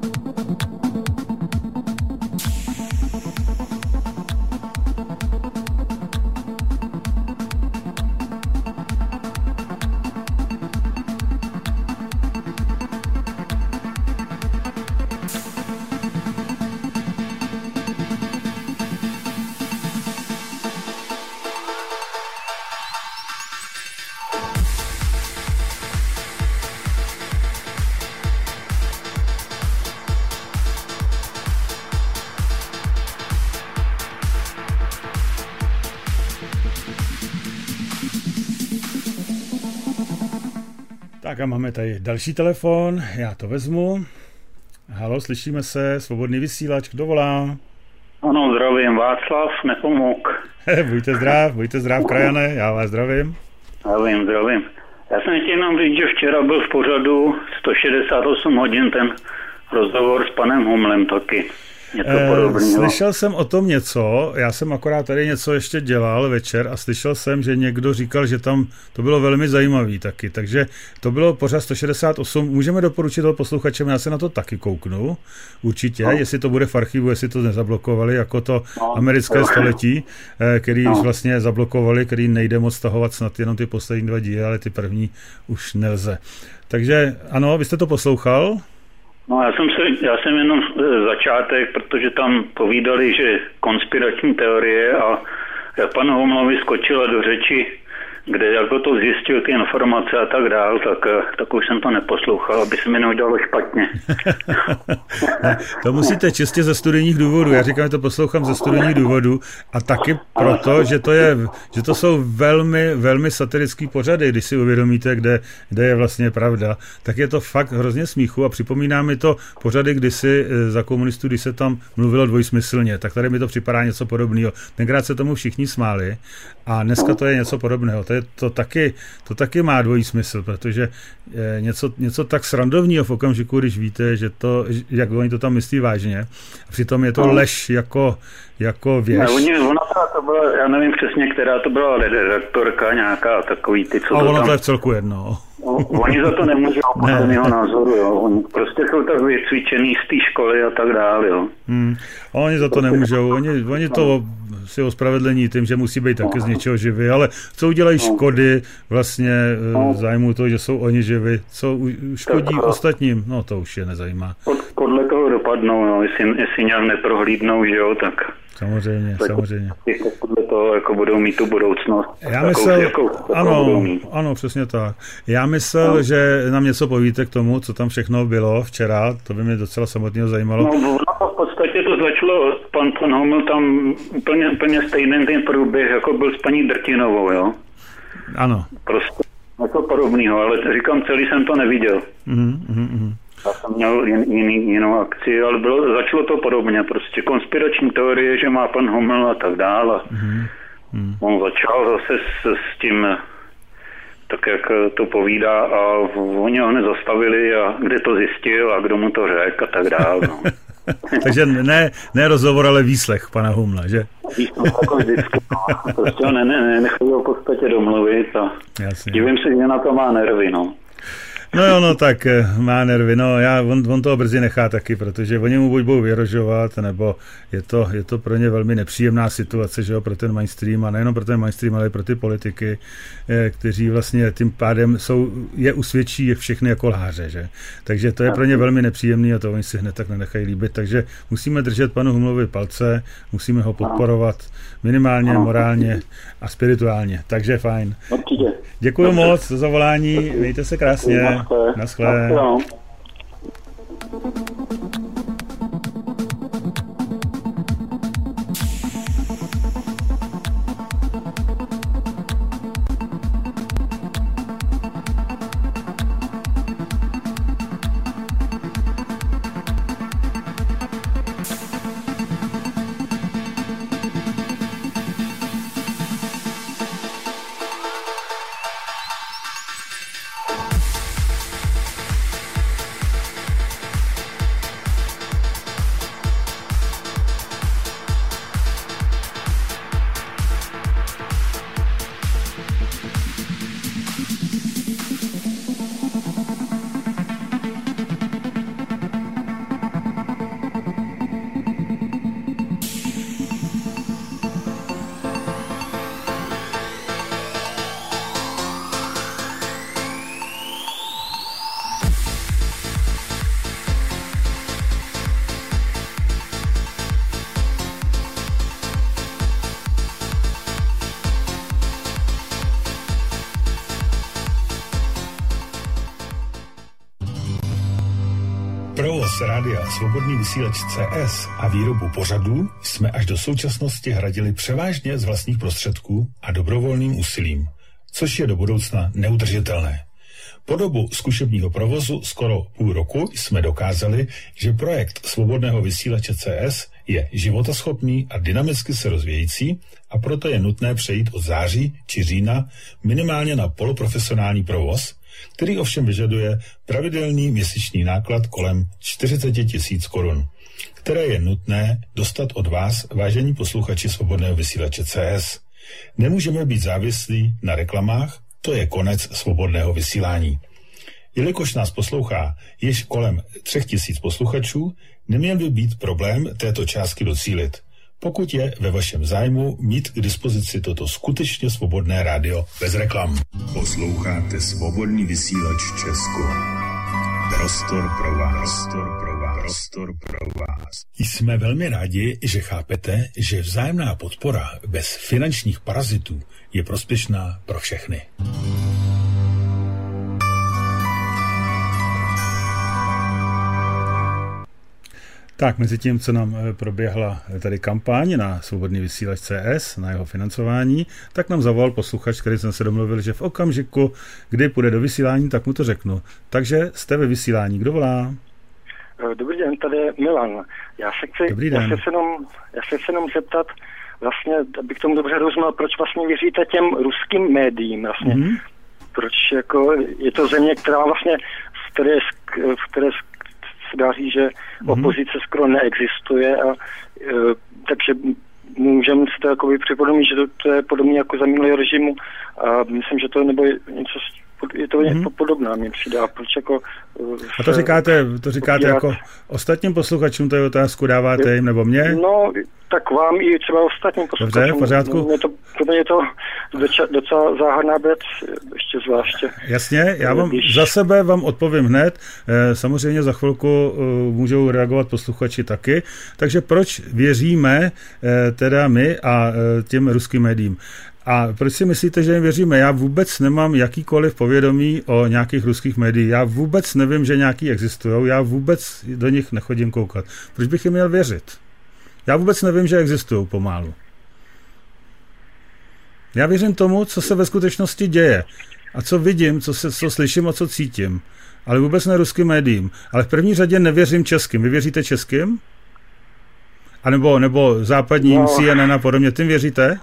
Tak a máme tady další telefon, já to vezmu. Haló, slyšíme se, svobodný vysílač, kdo volá? Ano, zdravím, Václav Nepomuk. Buďte zdrav, buďte zdrav, krajane, já vás zdravím. Zdravím, zdravím. Já jsem chtěl jenom říct, že včera byl v pořadu sto šedesát osm hodin ten rozhovor s panem Humlem taky. Eh, slyšel jsem o tom něco, já jsem akorát tady něco ještě dělal večer a slyšel jsem, že někdo říkal, že tam to bylo velmi zajímavý taky, takže to bylo pořad sto šedesát osm, můžeme doporučit toho posluchačem, já se na to taky kouknu, určitě, no. Jestli to bude v archivu, jestli to nezablokovali, jako to no. americké století, který no. vlastně zablokovali, který nejde moc stahovat snad jenom ty poslední dva díly, ale ty první už nelze. Takže ano, vy jste to poslouchal? No já jsem, se, já jsem jenom začátek, protože tam povídali, že konspirační teorie a jak panu Humlovi skočila do řeči kde jako to zjistil ty informace a tak dál, tak, tak už jsem to neposlouchal, aby se mi neudělalo špatně. Ne, to musíte čistě ze studijních důvodů. Já říkám, že to poslouchám ze studijních důvodů a taky proto, že to, je, že to jsou velmi, velmi satirický pořady, když si uvědomíte, kde, kde je vlastně pravda, tak je to fakt hrozně smíchu a připomíná mi to pořady kdysi za komunistů, když se tam mluvilo dvojsmyslně, tak tady mi to připadá něco podobného. Tenkrát se tomu všichni smáli a dneska to je něco podobného. To, je, to, taky, to taky má dvojí smysl, protože je něco, něco tak srandovního v okamžiku, když víte, že to, jak oni to tam myslí vážně. A přitom je to lež jako, jako věž. Ne, oni, ona to byla, já nevím přesně, která to byla redaktorka nějaká, takový ty, co a to ono tam... to je v celku jedno. Oni za to nemůžou, podle mého názoru, jo. Oni prostě jsou tak vycvičený z té školy a tak dále, jo. Hmm. Oni za to nemůžou, oni, oni to si ospravedlení tím, že musí být taky z něčeho živí, ale co udělají škody vlastně v zájmu toho, že jsou oni živí, co škodí ostatním, no to už je nezajímá. Podle toho dopadnou, no, jestli, jestli nějak neprohlídnou, že jo, tak... Samozřejmě, tak samozřejmě. Podle toho jako budou mít tu budoucnost. Já myslel, jakou, jakou ano, ano, přesně tak. Já myslel, no. že nám něco povíte k tomu, co tam všechno bylo včera, to by mě docela samotného zajímalo. No, v podstatě to začalo, pan, pan Homl tam úplně, úplně stejný ten průběh, jako byl s paní Drtinovou, jo? Ano. Prostě něco podobného, ale říkám, celý jsem to neviděl. Mhm, mhm, mhm. Já jsem měl jin, jiný, jinou akci, ale bylo, začalo to podobně, prostě konspirační teorie, že má pan Homl a tak dále. Mm-hmm. Mm. On začal zase s, s tím, tak jak to povídá, a oni ho nezastavili a kde to zjistil a kdo mu to řekl a tak dále. No. Takže ne, ne rozhovor, ale výslech pana Humla, že? Výslech jako vždycky, no. Prostě ne, ne, ne, nechali ho v podstatě domluvit a Jasně. divím se, že na to má nervy, no. No jo, no tak má nervy, no já, on, on toho brzy nechá taky, protože oni mu buď budou vyrožovat, nebo je to, je to pro ně velmi nepříjemná situace, že jo, pro ten mainstream a nejenom pro ten mainstream, ale i pro ty politiky, kteří vlastně tím pádem jsou, je usvědčí všechny jako lháře, že. Takže to je pro ně velmi nepříjemný a to oni si hned tak nenechají líbit, takže musíme držet panu Humlovi palce, musíme ho podporovat minimálně, morálně a spirituálně, takže fajn. Určitě. Děkuji moc za zavolání, mějte se krásně. Naschle. Provoz rádia Svobodný vysílač C S a výrobu pořadů jsme až do současnosti hradili převážně z vlastních prostředků a dobrovolným úsilím, což je do budoucna neudržitelné. Po dobu zkušebního provozu skoro půl roku jsme dokázali, že projekt Svobodného vysílače C S je životaschopný a dynamicky se rozvíjející a proto je nutné přejít od září či října minimálně na poloprofesionální provoz, který ovšem vyžaduje pravidelný měsíční náklad kolem čtyřicet tisíc korun, které je nutné dostat od vás, vážení posluchači Svobodného vysílače C S. Nemůžeme být závislí na reklamách, to je konec svobodného vysílání. Jelikož nás poslouchá již kolem třech tisíc posluchačů, neměl by být problém této částky docílit, pokud je ve vašem zájmu mít k dispozici toto skutečně svobodné rádio bez reklam. Posloucháte Svobodný vysílač Česko. Prostor pro vás. Prostor pro vás. prostor pro vás. Jsme velmi rádi, že chápete, že vzájemná podpora bez finančních parazitů je prospěšná pro všechny. Tak, mezi tím, co nám proběhla tady kampaň na Svobodný vysílač C S, na jeho financování, tak nám zavolal posluchač, který jsem se domluvil, že v okamžiku, kdy půjde do vysílání, tak mu to řeknu. Takže jste ve vysílání. Kdo volá? Dobrý den, tady je Milan. Já se chci, Dobrý den. Já se jenom, já se chci jenom zeptat, vlastně, abych tomu dobře rozuměl, proč vlastně věříte těm ruským médiím vlastně. Mm-hmm. Proč jako, je to země, která vlastně, v které, v které se dá říct, že opozice skoro neexistuje a e, takže můžeme si to jakoby připodobnit, že to, to je podobné jako za minulého režimu a myslím, že to nebo je něco, je to mm-hmm. podobná mě přijde a proč jako... A to říkáte, to říkáte popírat... jako ostatním posluchačům, to je otázku, dáváte jim nebo mě? No, tak vám i třeba ostatním posluchačům. Dobře, v pořádku. Je to, pro mě je to docela, docela záhadná věc, ještě zvláště. Jasně, já vám Když... za sebe vám odpovím hned. Samozřejmě za chvilku můžou reagovat posluchači taky. Takže proč věříme teda my a těm ruským médiím? A proč si myslíte, že jim věříme? Já vůbec nemám jakýkoliv povědomí o nějakých ruských médiích. Já vůbec nevím, že nějaký existují. Já vůbec do nich nechodím koukat. Proč bych jim měl věřit? Já vůbec nevím, že existují pomalu. Já věřím tomu, co se ve skutečnosti děje. A co vidím, co, se, co slyším a co cítím. Ale vůbec ne ruským médiím. Ale v první řadě nevěřím českým. Vy věříte českým? A nebo, nebo západním no. C N N a podobně. Tím věříte?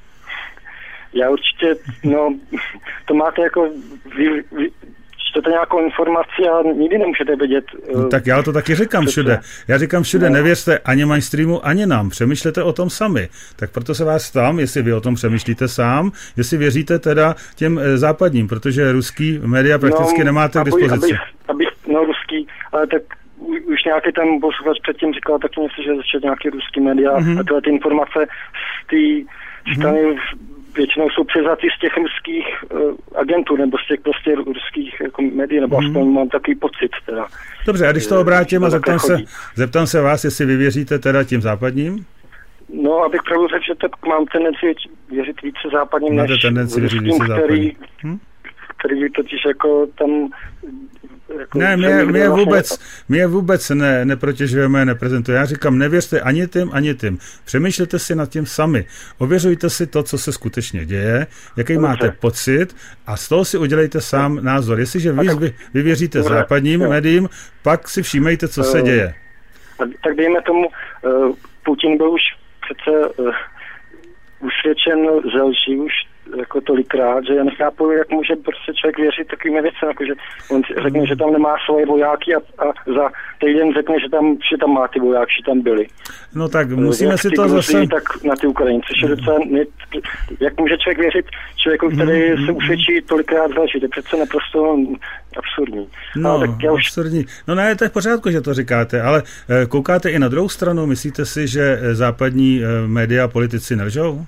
Já určitě, no, to máte jako, vy, vy čtete nějakou informaci a nikdy nemůžete vědět. No, tak já to taky říkám všude. Já říkám všude, no. Nevěřte ani mainstreamu, ani nám. Přemýšlete o tom sami. Tak proto se vás ptám, jestli vy o tom přemýšlíte sám, jestli věříte teda těm západním, protože ruský média prakticky no, nemáte k dispozici. Abych, abych, no ruský, ale tak už nějaký ten posluchač předtím říkal, tak myslím, že začít nějaký ruský média mm-hmm. a tyhle ty informace z té strany mm-hmm. většinou jsou převzaty z těch ruských uh, agentů, nebo z těch prostě ruských jako médií, nebo hmm. aspoň mám takový pocit. Teda. Dobře, a když to obrátím a zeptám se, zeptám se vás, jestli vy věříte teda tím západním? No, abych pravdu řekl, že tak mám tendenci věřit více západním, Máte než tendenci ruským, více který, hm? který totiž jako tam... Jako ne, my je, my je vůbec, my je vůbec ne, neprotěžujeme, neprezentujeme. Já říkám, nevěřte ani tím, ani tím. Přemýšlete si nad tím sami. Ověřujte si to, co se skutečně děje, jaký Dobře. máte pocit a z toho si udělejte sám názor. Jestliže vy, vy, vy věříte Dobře. západním jo. médiím, pak si všímejte, co uh, se děje. Tak dejme tomu, uh, Putin byl už přece uh, usvědčen ze lží už jako tolikrát, že já nechápu, jak může prostě člověk věřit takovým věcem, jako že on řekne, že tam nemá svoje vojáky a, a za týden řekne, že tam, že tam má ty vojáky, že tam byli. No tak musíme jak si to Gruzí, zase... tak na ty Ukrajince, což je docela, jak může člověk věřit člověku, který mm, se usvědčí tolikrát za lži, to je přece naprosto absurdní. No, tak já už... absurdní. No ne, to je v pořádku, že to říkáte, ale koukáte i na druhou stranu, myslíte si, že západní média a politici nelžou?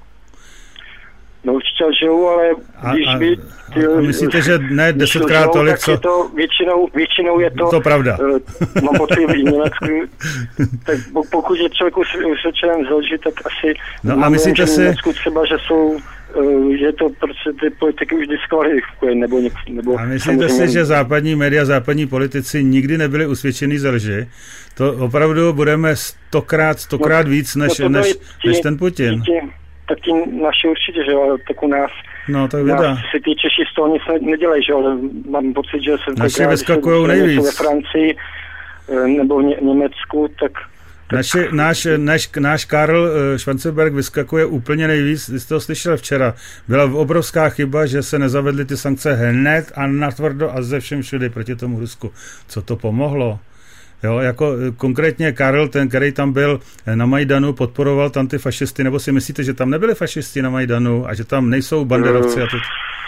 No určitě lžou, ale když a, by... Ty, a myslíte, že ne desetkrát lžou, tolik, co... Je to většinou, většinou je to... To pravda. Uh, mám pocit v Německu. Tak pokud je člověk usvědčen z lži, tak asi... No a myslíte si... V Německu třeba, že jsou... Uh, že to prostě ty politiky už diskvalifikují, nebo, nebo... A myslíte si, že západní média, západní politici nikdy nebyli usvědčení ze lži? To opravdu budeme stokrát, stokrát no, víc, než, no než, tí, než ten Putin. Tí, tí, tak tím naši určitě, že jo, tak u nás, no, tak nás si ty Češi z toho nic nedělají, že jo, ale mám pocit, že se naši vyskakujou nejvíc. Ve Francii nebo v Ně- Německu, tak... Naši, náš, náš, náš Karl Schwarzenberg vyskakuje úplně nejvíc, vy jste to slyšel včera. Byla obrovská chyba, že se nezavedly ty sankce hned a natvrdo a ze všem všudy proti tomu Rusku. Co to pomohlo? Jo, jako konkrétně Karel, ten, který tam byl na Majdanu, podporoval tam ty fašisty, nebo si myslíte, že tam nebyli fašisti na Majdanu a že tam nejsou banderovci? A to...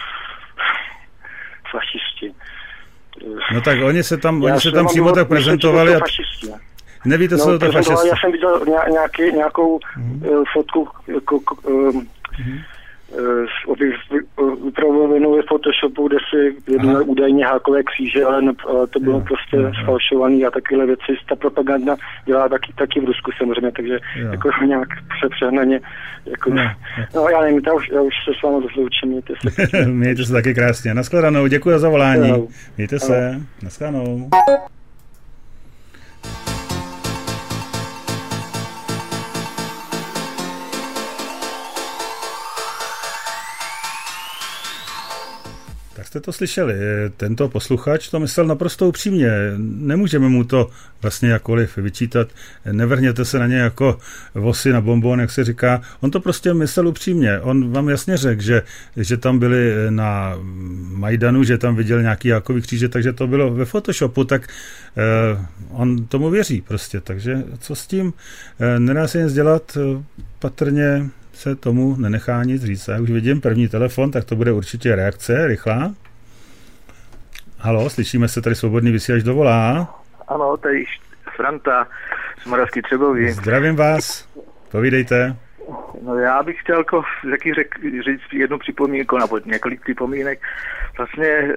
Fašisti. No tak oni se tam, oni se tam přímo tak prezentovali. A... Nevíte, co no, to fašisti? Já jsem viděl nějaký, nějakou mm-hmm. fotku jako, um, mm-hmm. vypravovanou ve Photoshopu, kde si jedna údajně samozřejmě hákové kříže, ale no, to bylo jo, prostě jo, sfalšovaný a takovéhle věci. Ta propaganda dělá taky, taky v Rusku samozřejmě, takže jo. jako nějak přepřehnaně. Jako, no, no já nevím, já už, já už se s vámi rozloučím. Mějte se. Mějte se taky krásně. Naschledanou, děkuji za volání. Mějte se. Naschledanou. Tak jste to slyšeli, tento posluchač to myslel naprosto upřímně, nemůžeme mu to vlastně jakkoliv vyčítat, nevrhněte se na ně jako vosy na bonbon, jak se říká, on to prostě myslel upřímně, on vám jasně řekl, že, že tam byli na Majdanu, že tam viděl nějaký hákový kříže, takže to bylo ve Photoshopu, tak eh, on tomu věří prostě, takže co s tím, eh, nedá se nic dělat, patrně se tomu nenechá nic říct. Já už vidím první telefon, tak to bude určitě reakce, rychlá. Haló, slyšíme se, tady Svobodný vysílač dovolá. Ano, tady Franta z Moravský Třebový. Zdravím vás, povídejte. No já bych chtěl jako, jaký řek, říct jednu připomínku, nebo několik připomínek. Vlastně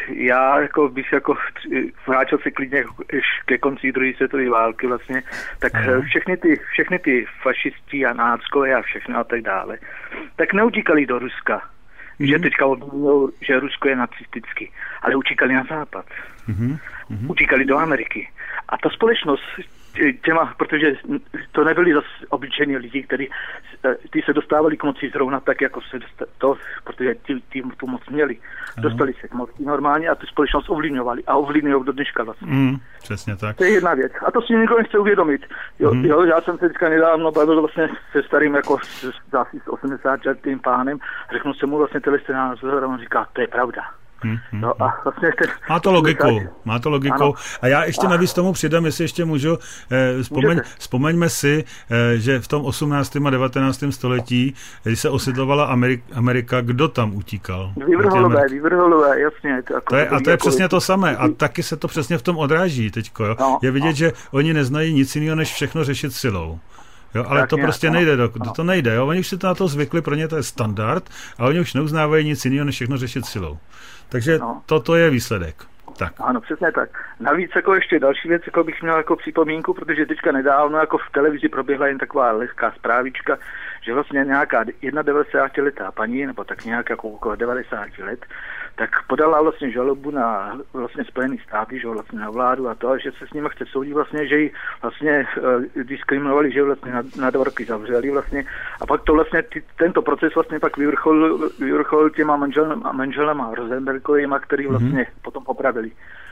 já jako bych jako vrátil se klidně ke konci druhé světové války vlastně, tak všechny ty, všechny ty fašisti a náckové a všechno a tak dále, tak neutíkali do Ruska. Mm. Že teďka odmluvil, že Rusko je nacistický, ale utíkali na západ. Mm. Utíkali do Ameriky. A ta společnost těma, protože to nebyli zase obyčejní lidi, kteří ty se dostávali k moci zrovna tak, jako se dostali, to, protože ti, ti tu moc měli. Ano. Dostali se k moci normálně a tu společnost ovlivňovali a ovlivňují do dneška vlastně. Mm, přesně tak. To je jedna věc. A to si nikdo nechce uvědomit. Jo, mm. jo, já jsem se teďka nedávno bavil vlastně se starým jako asi s osmdesátiletým pánem, řeknu se mu vlastně tenhle názor a on říká, to je pravda. Hmm, hmm, no a vlastně ten, má to logiku, má to logiku. Ano. A já ještě a... navíc tomu přidám, jestli ještě můžu, eh, vzpomeň, vzpomeňme si, eh, že v tom osmnáctém a devatenáctém století, když se osidlovala Amerika, Amerika, kdo tam utíkal? Vyvrholové, vyvrholové, jasně. To, jako to je, a to je přesně to samé. A taky se to přesně v tom odráží teďko. Jo? No, je vidět, no. že oni neznají nic jiného, než všechno řešit silou. Jo, ale tak to nějak, prostě no, nejde, do, no. to nejde. Jo? Oni už si to na to zvykli, pro ně to je standard, ale oni už neuznávají nic jiného, než všechno řešit silou. Takže no. toto je výsledek. Tak. Ano, přesně tak. Navíc jako ještě další věc, jako bych měl jako připomínku, protože teďka nedávno jako v televizi proběhla jen taková lehká zprávička, že vlastně nějaká devadesátiletá paní, nebo tak nějak jako okolo devadesát let, tak podala vlastně žalobu na vlastně Spojené státy, že vlastně na vládu a to, že se s nimi chce soudit vlastně, že ji vlastně uh, diskriminovali, že vlastně na, na dva roky zavřeli vlastně a pak to vlastně ty, tento proces vlastně pak vyvrchol, vyvrchol těma manželema, manželema Rosenbergovýma, který vlastně mm-hmm. potom popravili.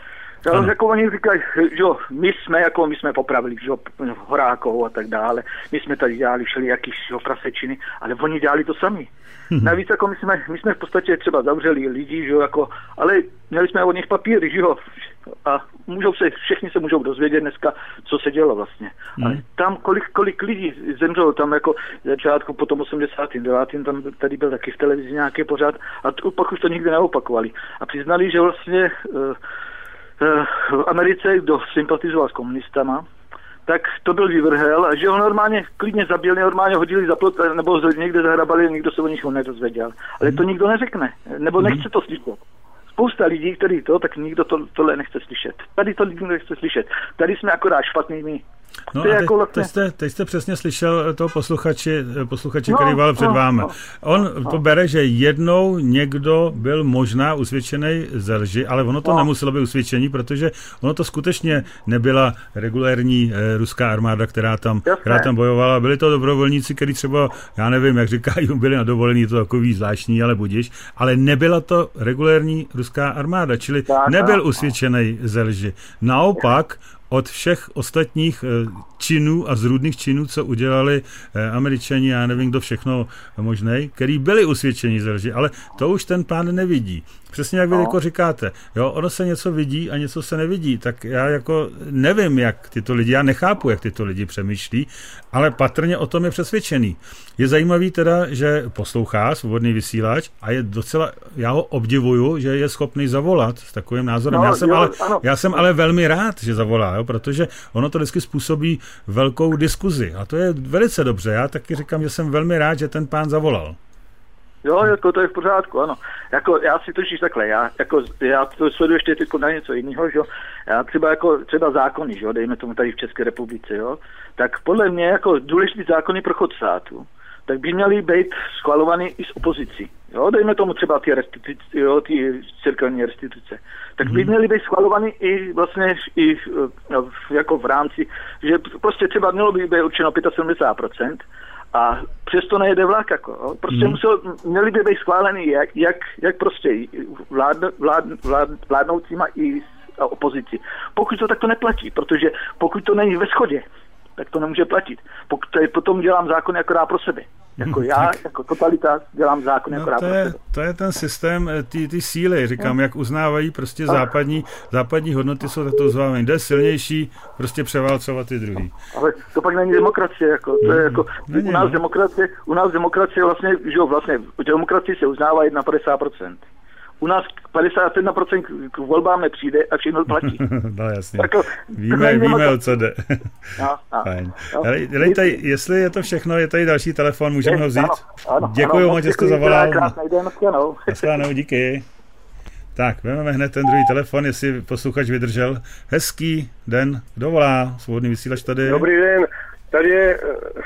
Ale jako oni říkají, že my jsme jako my jsme popravili, že Horákovou a tak dále, my jsme tady dělali všelijaký prasečiny, ale oni dělali to sami. Hmm. Navíc jako my jsme, my jsme v podstatě třeba zavřeli lidi, že jako, ale měli jsme od nich papíry, že jo, a můžou se, všichni se můžou dozvědět dneska, co se dělo vlastně. Hmm. Ale tam kolik, kolik lidí zemřelo, tam jako začátku po tom osmdesátém devátém tam tady byl taky v televizi nějaký pořád a t- pak už to nikdy neopakovali. A přiznali, že vlastně uh, v Americe, kdo sympatizoval s komunistama, tak to byl vyvrhel a že ho normálně klidně zabili, normálně hodili za plot, nebo někde zahrabali, nikdo se o nich nedozvěděl. Ale to nikdo neřekne, nebo nechce to slyšet. Spousta lidí, kteří to, tak nikdo to, tohle nechce slyšet. Tady to nikdo nechce slyšet. Tady jsme akorát špatný my. No a teď, jako vlastně... teď, jste, teď jste přesně slyšel toho posluchači, posluchači no, který byl před no, vámi. No, On no. to bere, že jednou někdo byl možná usvědčený ze lži, ale ono to no. nemuselo být usvědčení, protože ono to skutečně nebyla regulérní eh, ruská armáda, která tam, která tam bojovala. Byli to dobrovolníci, kteří třeba, já nevím, jak říkají, byli na dovolení, to takový zvláštní, ale budiš, ale nebyla to regulérní ruská armáda, čili tak, nebyl no. usvědčený ze lži. Naopak, od všech ostatních činů a zrůdných činů, co udělali Američani, já nevím, kdo všechno možnej, který byli usvědčeni ze lži, ale to už ten pán nevidí. Přesně jak vy no. jako říkáte, jo, ono se něco vidí a něco se nevidí, tak já jako nevím, jak tyto lidi, já nechápu, jak tyto lidi přemýšlí, ale patrně o tom je přesvědčený. Je zajímavý teda, že poslouchá Svobodný vysílač a je docela, já ho obdivuju, že je schopný zavolat s takovým názorem. No, já, jsem jo, ale, já jsem ale velmi rád, že zavolá, jo, protože ono to vždycky způsobí velkou diskuzi a to je velice dobře. Já taky říkám, že jsem velmi rád, že ten pán zavolal. Jo, jako to je v pořádku, ano. Jako já si točíš takhle, já, jako, já to sleduji ještě teď na něco jiného, že jo. Já třeba jako, třeba zákony, že jo, dejme tomu tady v České republice, jo. Tak podle mě jako důležitý zákony pro chod státu, tak by měly být schvalovaný i s opozicí. Jo, dejme tomu třeba ty restituce, jo, ty církevní restituce. Tak by měly být schvalovaný i vlastně i jako v rámci, že prostě třeba mělo by být určeno sedmdesát pět procent a přesto nejede vlak, jako, jo. Prostě hmm. musel, měly by být schválený jak, jak, jak prostě vlád, vlád, vlád, vládnoucíma i opozici. Pokud to takto neplatí, protože pokud to není ve shodě, tak to nemůže platit. Pokud to je, potom dělám zákony akorát pro sebe. Jako já, tak. Jako totalita, dělám zákony no akorát to pro je, sebe. To je ten systém, ty, ty síly, říkám, no. Jak uznávají prostě no. západní, západní hodnoty jsou takto uznávají. Jde silnější, prostě převálcovat ty druhý. Ale to pak není demokracie, jako, to je jako, není, u nás no. demokracie, u nás demokracie vlastně, že jo, vlastně, u demokracie se uznává jedna padesát procent. U nás padesát jedna procent k volbám nepřijde a všechno platí. No jasně. Jako, víme, víme, o co jde. No, no, Fajn. no. Hele, hele, tady, jestli je to všechno, je tady další telefon, můžeme ho vzít? Ano, ano, děkuju moc, že jste zavolal. Naschledanou, díky. Tak, vezmeme hned ten druhý telefon, jestli posluchač vydržel. Hezký den, kdo volá? Svobodný vysílač tady. Dobrý den, tady je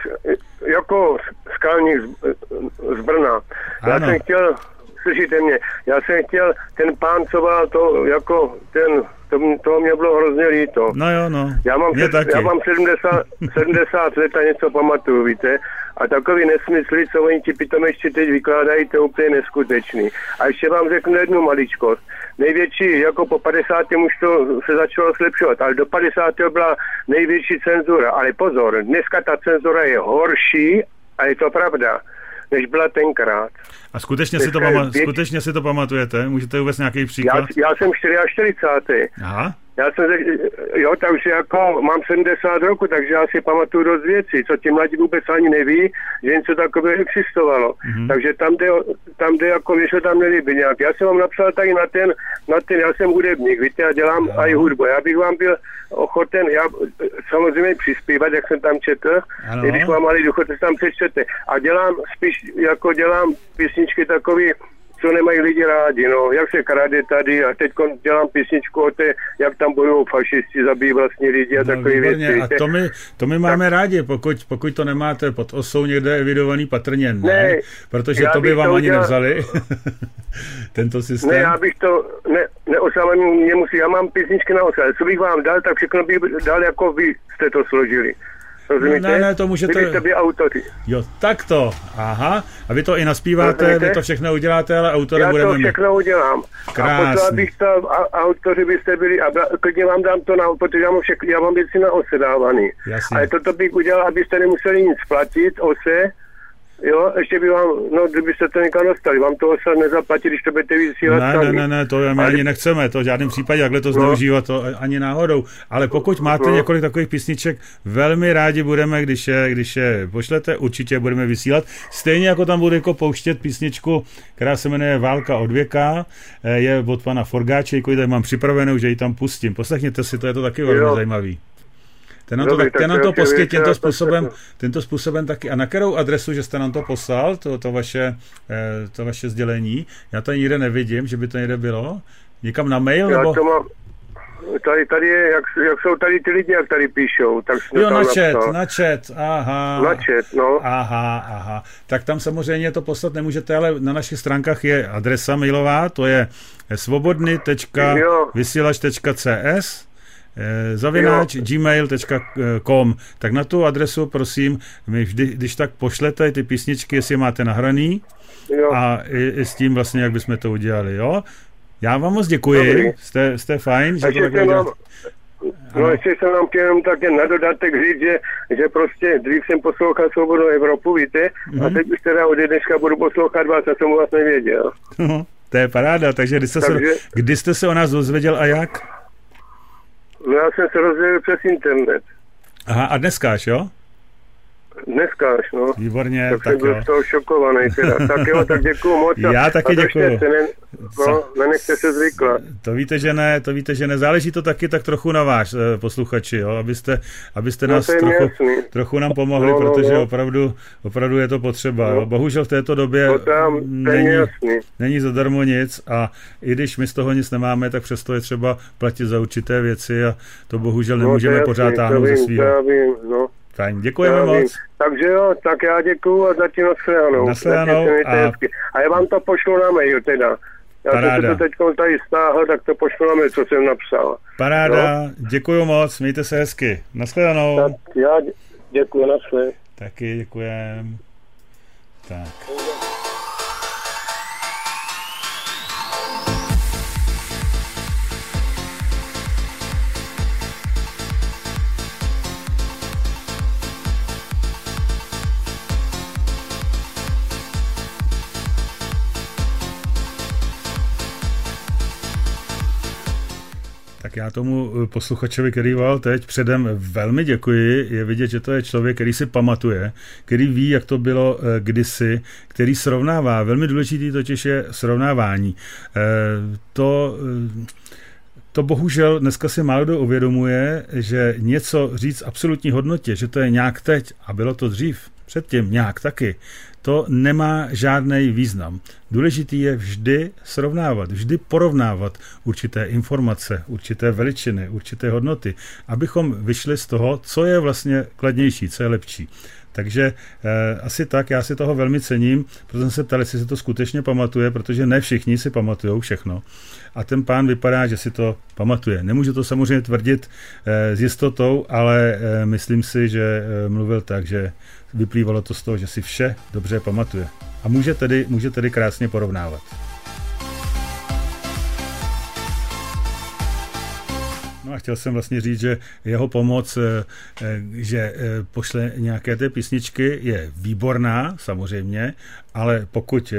jako skalník z, z Brna. Já ano. jsem chtěl... Slyšíte mě, já jsem chtěl, ten pán, co byl to, jako ten, to, to mě bylo hrozně líto. No jo, no, já mám, mě taky. Já mám sedmdesát, sedmdesát let a něco pamatuju, víte, a takový nesmysly, co oni ti pitom ještě teď vykládají, to je úplně neskutečný. A ještě vám řeknu jednu maličkost. Největší, jako po padesátém už to se začalo zlepšovat, ale do padesátého byla největší cenzura. Ale pozor, dneska ta cenzura je horší a je to pravda, než byla tenkrát. A skutečně si, to pama- věc... skutečně si to pamatujete? Můžete uvést nějaký příklad? Já, já jsem čtyřicátý čtyři. Aha. Já jsem, jo, takže jako mám sedmdesát roku, takže já si pamatuju dost věcí, co ti mladí vůbec ani neví, že něco takového existovalo. Mm-hmm. Takže tam jde, tam jde jako, když se tam nelíbí nějak. Já jsem vám napsal tady na ten, na ten, já jsem hudebník, víte, já dělám no. i hudbu. Já bych vám byl ochoten, já samozřejmě přispívat, jak jsem tam četl, ano. i když mám malý důchod, to tam přečtete. A dělám spíš, jako dělám písničky takový, co nemají lidi rádi, no, jak se krade tady a teď dělám písničku o té, jak tam bojují fašisti, zabijí vlastní lidi a no, takové věci. A to my, to my máme tak. rádi, pokud, pokud to nemáte pod osou někde evidovaný, patrně ne, ne protože to by vám to ani udělal... nevzali, tento systém. Ne, já bych to, ne, neosávaný nemusí, já mám písničky na osa, co bych vám dal, tak všechno bych dal, jako vy jste to složili. Rozumíte? Ne, ne, to můžete... Byli jste autory. Jo, takto, aha. A vy to i naspíváte, rozumíte? Vy to všechno uděláte, ale autorem budeme... Já to všechno udělám. Krásný. A potom bych to, a, autoři byste byli, a klidně vám dám to na, protože já mám, všechno, já mám věci na ose dávaný. Jasně. Ale toto bych udělal, abyste nemuseli nic platit, ose, jo, ještě by vám, no, kdybyste to někam dostali, vám to osa nezaplatí, když to budete vysílat ne, sami. Ne, ne, ne, to my ale... ani nechceme, to v žádném případě, takhle to no. zneužívat, to ani náhodou. Ale pokud máte no. několik takových písniček, velmi rádi budeme, když je, když je pošlete, určitě budeme vysílat. Stejně jako tam bude jako pouštět písničku, která se jmenuje Válka od věka, je od pana Forgáče, jako tady mám připravenou, že ji tam pustím. Poslechněte si, to je to taky velmi jo. zajímavý. Ten nám to, Dobře, ten nám to poskytl tímto způsobem, tímto způsobem taky. A na kterou adresu, že jste nám to poslal, to, to, vaše, to vaše sdělení? Já to nikde nevidím, že by to někde bylo. Někam na mail? Já nebo? To mám, tady, tady je, jak, jak jsou tady ty lidi, jak tady píšou. Tak jo, na chat, na chat, aha. Na chat, no. Aha, aha. Tak tam samozřejmě to poslat nemůžete, ale na našich stránkách je adresa mailová, to je svobodny tečka vysielač tečka cé es zavináč gmail tečka com. Tak na tu adresu, prosím, my vždy, když tak pošlete ty písničky, jestli je máte nahraný jo. a i, i s tím vlastně, jak bychom to udělali, jo? Já vám moc děkuji, jste, jste fajn, že to takhle děláte. No ještě jsem nám chtěl jenom také na dodatek říct, že, že prostě dřív jsem poslouchal Svobodnou Evropu, víte, mm-hmm. a teď už teda od dneška budu poslouchat vás, a jsem vás nevěděl. To je paráda, takže kdy jste, takže se, kdy jste se o nás dozvěděl a jak? No já jsem se rozdělil přes internet. Aha, a dneska, jo? dneska až, no. Výborně, tak, tak jsem byl jo. z toho šokovaný teda. Tak jo, tak děkuju moc. Já taky děkuju. Se ne, no, nenechte se zvyklat. To víte, že ne, to víte, že ne. Záleží to taky tak trochu na vás, posluchači, jo, abyste, abyste no, nás trochu, jasný. trochu nám pomohli, no, no, protože no. Opravdu, opravdu je to potřeba. No. Jo. Bohužel v této době no, tam, není, není zadarmo nic a i když my z toho nic nemáme, tak přesto je třeba platit za určité věci a to bohužel nemůžeme no, pořád táhnout ze svýho. No. Fajn, děkujeme moc. Takže jo, tak já děkuju a zatím nashledanou. Nashledanou a... a já vám to pošlu na mail teda. Já Paráda. jsem to teď tady stáhl, tak to pošlu na mail, co jsem napsal. Paráda, no? Děkuju moc, mějte se hezky. Nashledanou. Tak já děkuju, nashledanou. Taky děkujem. Tak. Tak já tomu posluchačovi, který volal teď předem, velmi děkuji. Je vidět, že to je člověk, který si pamatuje, který ví, jak to bylo kdysi, který srovnává. Velmi důležitý totiž je srovnávání. To... To bohužel dneska si málo kdo uvědomuje, že něco říct absolutní hodnotě, že to je nějak teď a bylo to dřív, předtím nějak taky, to nemá žádný význam. Důležitý je vždy srovnávat, vždy porovnávat určité informace, určité veličiny, určité hodnoty, abychom vyšli z toho, co je vlastně kladnější, co je lepší. Takže eh, asi tak, já si toho velmi cením, protože jsem se ptal, jestli se to skutečně pamatuje, protože ne všichni si pamatujou všechno. A ten pán vypadá, že si to pamatuje. Nemůžu to samozřejmě tvrdit eh, s jistotou, ale eh, myslím si, že eh, mluvil tak, že vyplývalo to z toho, že si vše dobře pamatuje. A může tedy, může tedy krásně porovnávat. No a chtěl jsem vlastně říct, že jeho pomoc, že pošle nějaké té písničky, je výborná, samozřejmě, ale pokud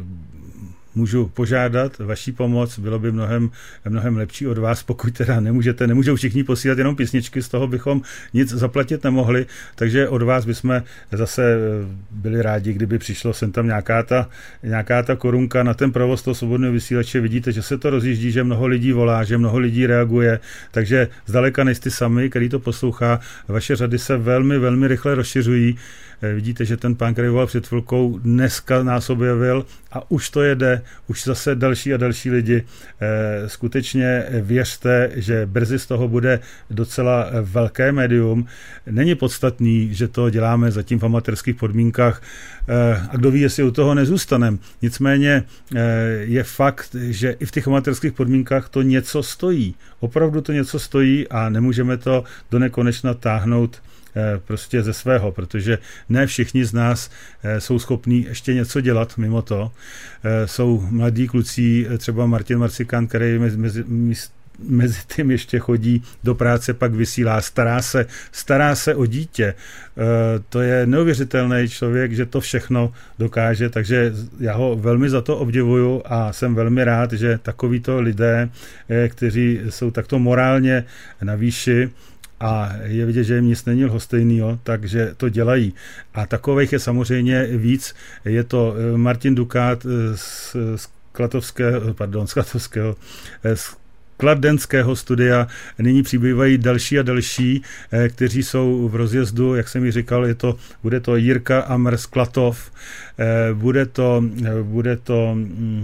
můžu požádat vaší pomoc, bylo by mnohem, mnohem lepší od vás, pokud teda nemůžete, nemůžou všichni posílat jenom písničky, z toho bychom nic zaplatit nemohli, takže od vás bychom zase byli rádi, kdyby přišlo sem tam nějaká ta, nějaká ta korunka na ten provoz toho svobodného vysílače. Vidíte, že se to rozjíždí, že mnoho lidí volá, že mnoho lidí reaguje, takže zdaleka nejste sami, který to poslouchá, vaše řady se velmi, velmi rychle rozšiřují. Vidíte, že ten pán, který volal před chvilkou, dneska nás objevil a už to jede, už zase další a další lidi. Skutečně věřte, že brzy z toho bude docela velké médium. Není podstatný, že to děláme zatím v amatérských podmínkách a kdo ví, jestli u toho nezůstaneme. Nicméně je fakt, že i v těch amatérských podmínkách to něco stojí. Opravdu to něco stojí a nemůžeme to do nekonečna táhnout prostě ze svého, protože ne všichni z nás jsou schopní ještě něco dělat mimo to. Jsou mladí kluci, třeba Martin Marcikán, který mezi, mezi, mezi tím ještě chodí do práce, pak vysílá, stará se, stará se o dítě. To je neuvěřitelný člověk, že to všechno dokáže, takže já ho velmi za to obdivuju a jsem velmi rád, že takovýto lidé, kteří jsou takto morálně na výši, a je vidět, že jim nic není lhostejnýho, takže to dělají. A takových je samozřejmě víc. Je to Martin Dukát z, z Klatovského, pardon, z Klatovského, z kladenského studia. Nyní přibývají další a další, kteří jsou v rozjezdu, jak jsem ji říkal, je to, bude to Jirka Amr z Klatov, bude to, bude to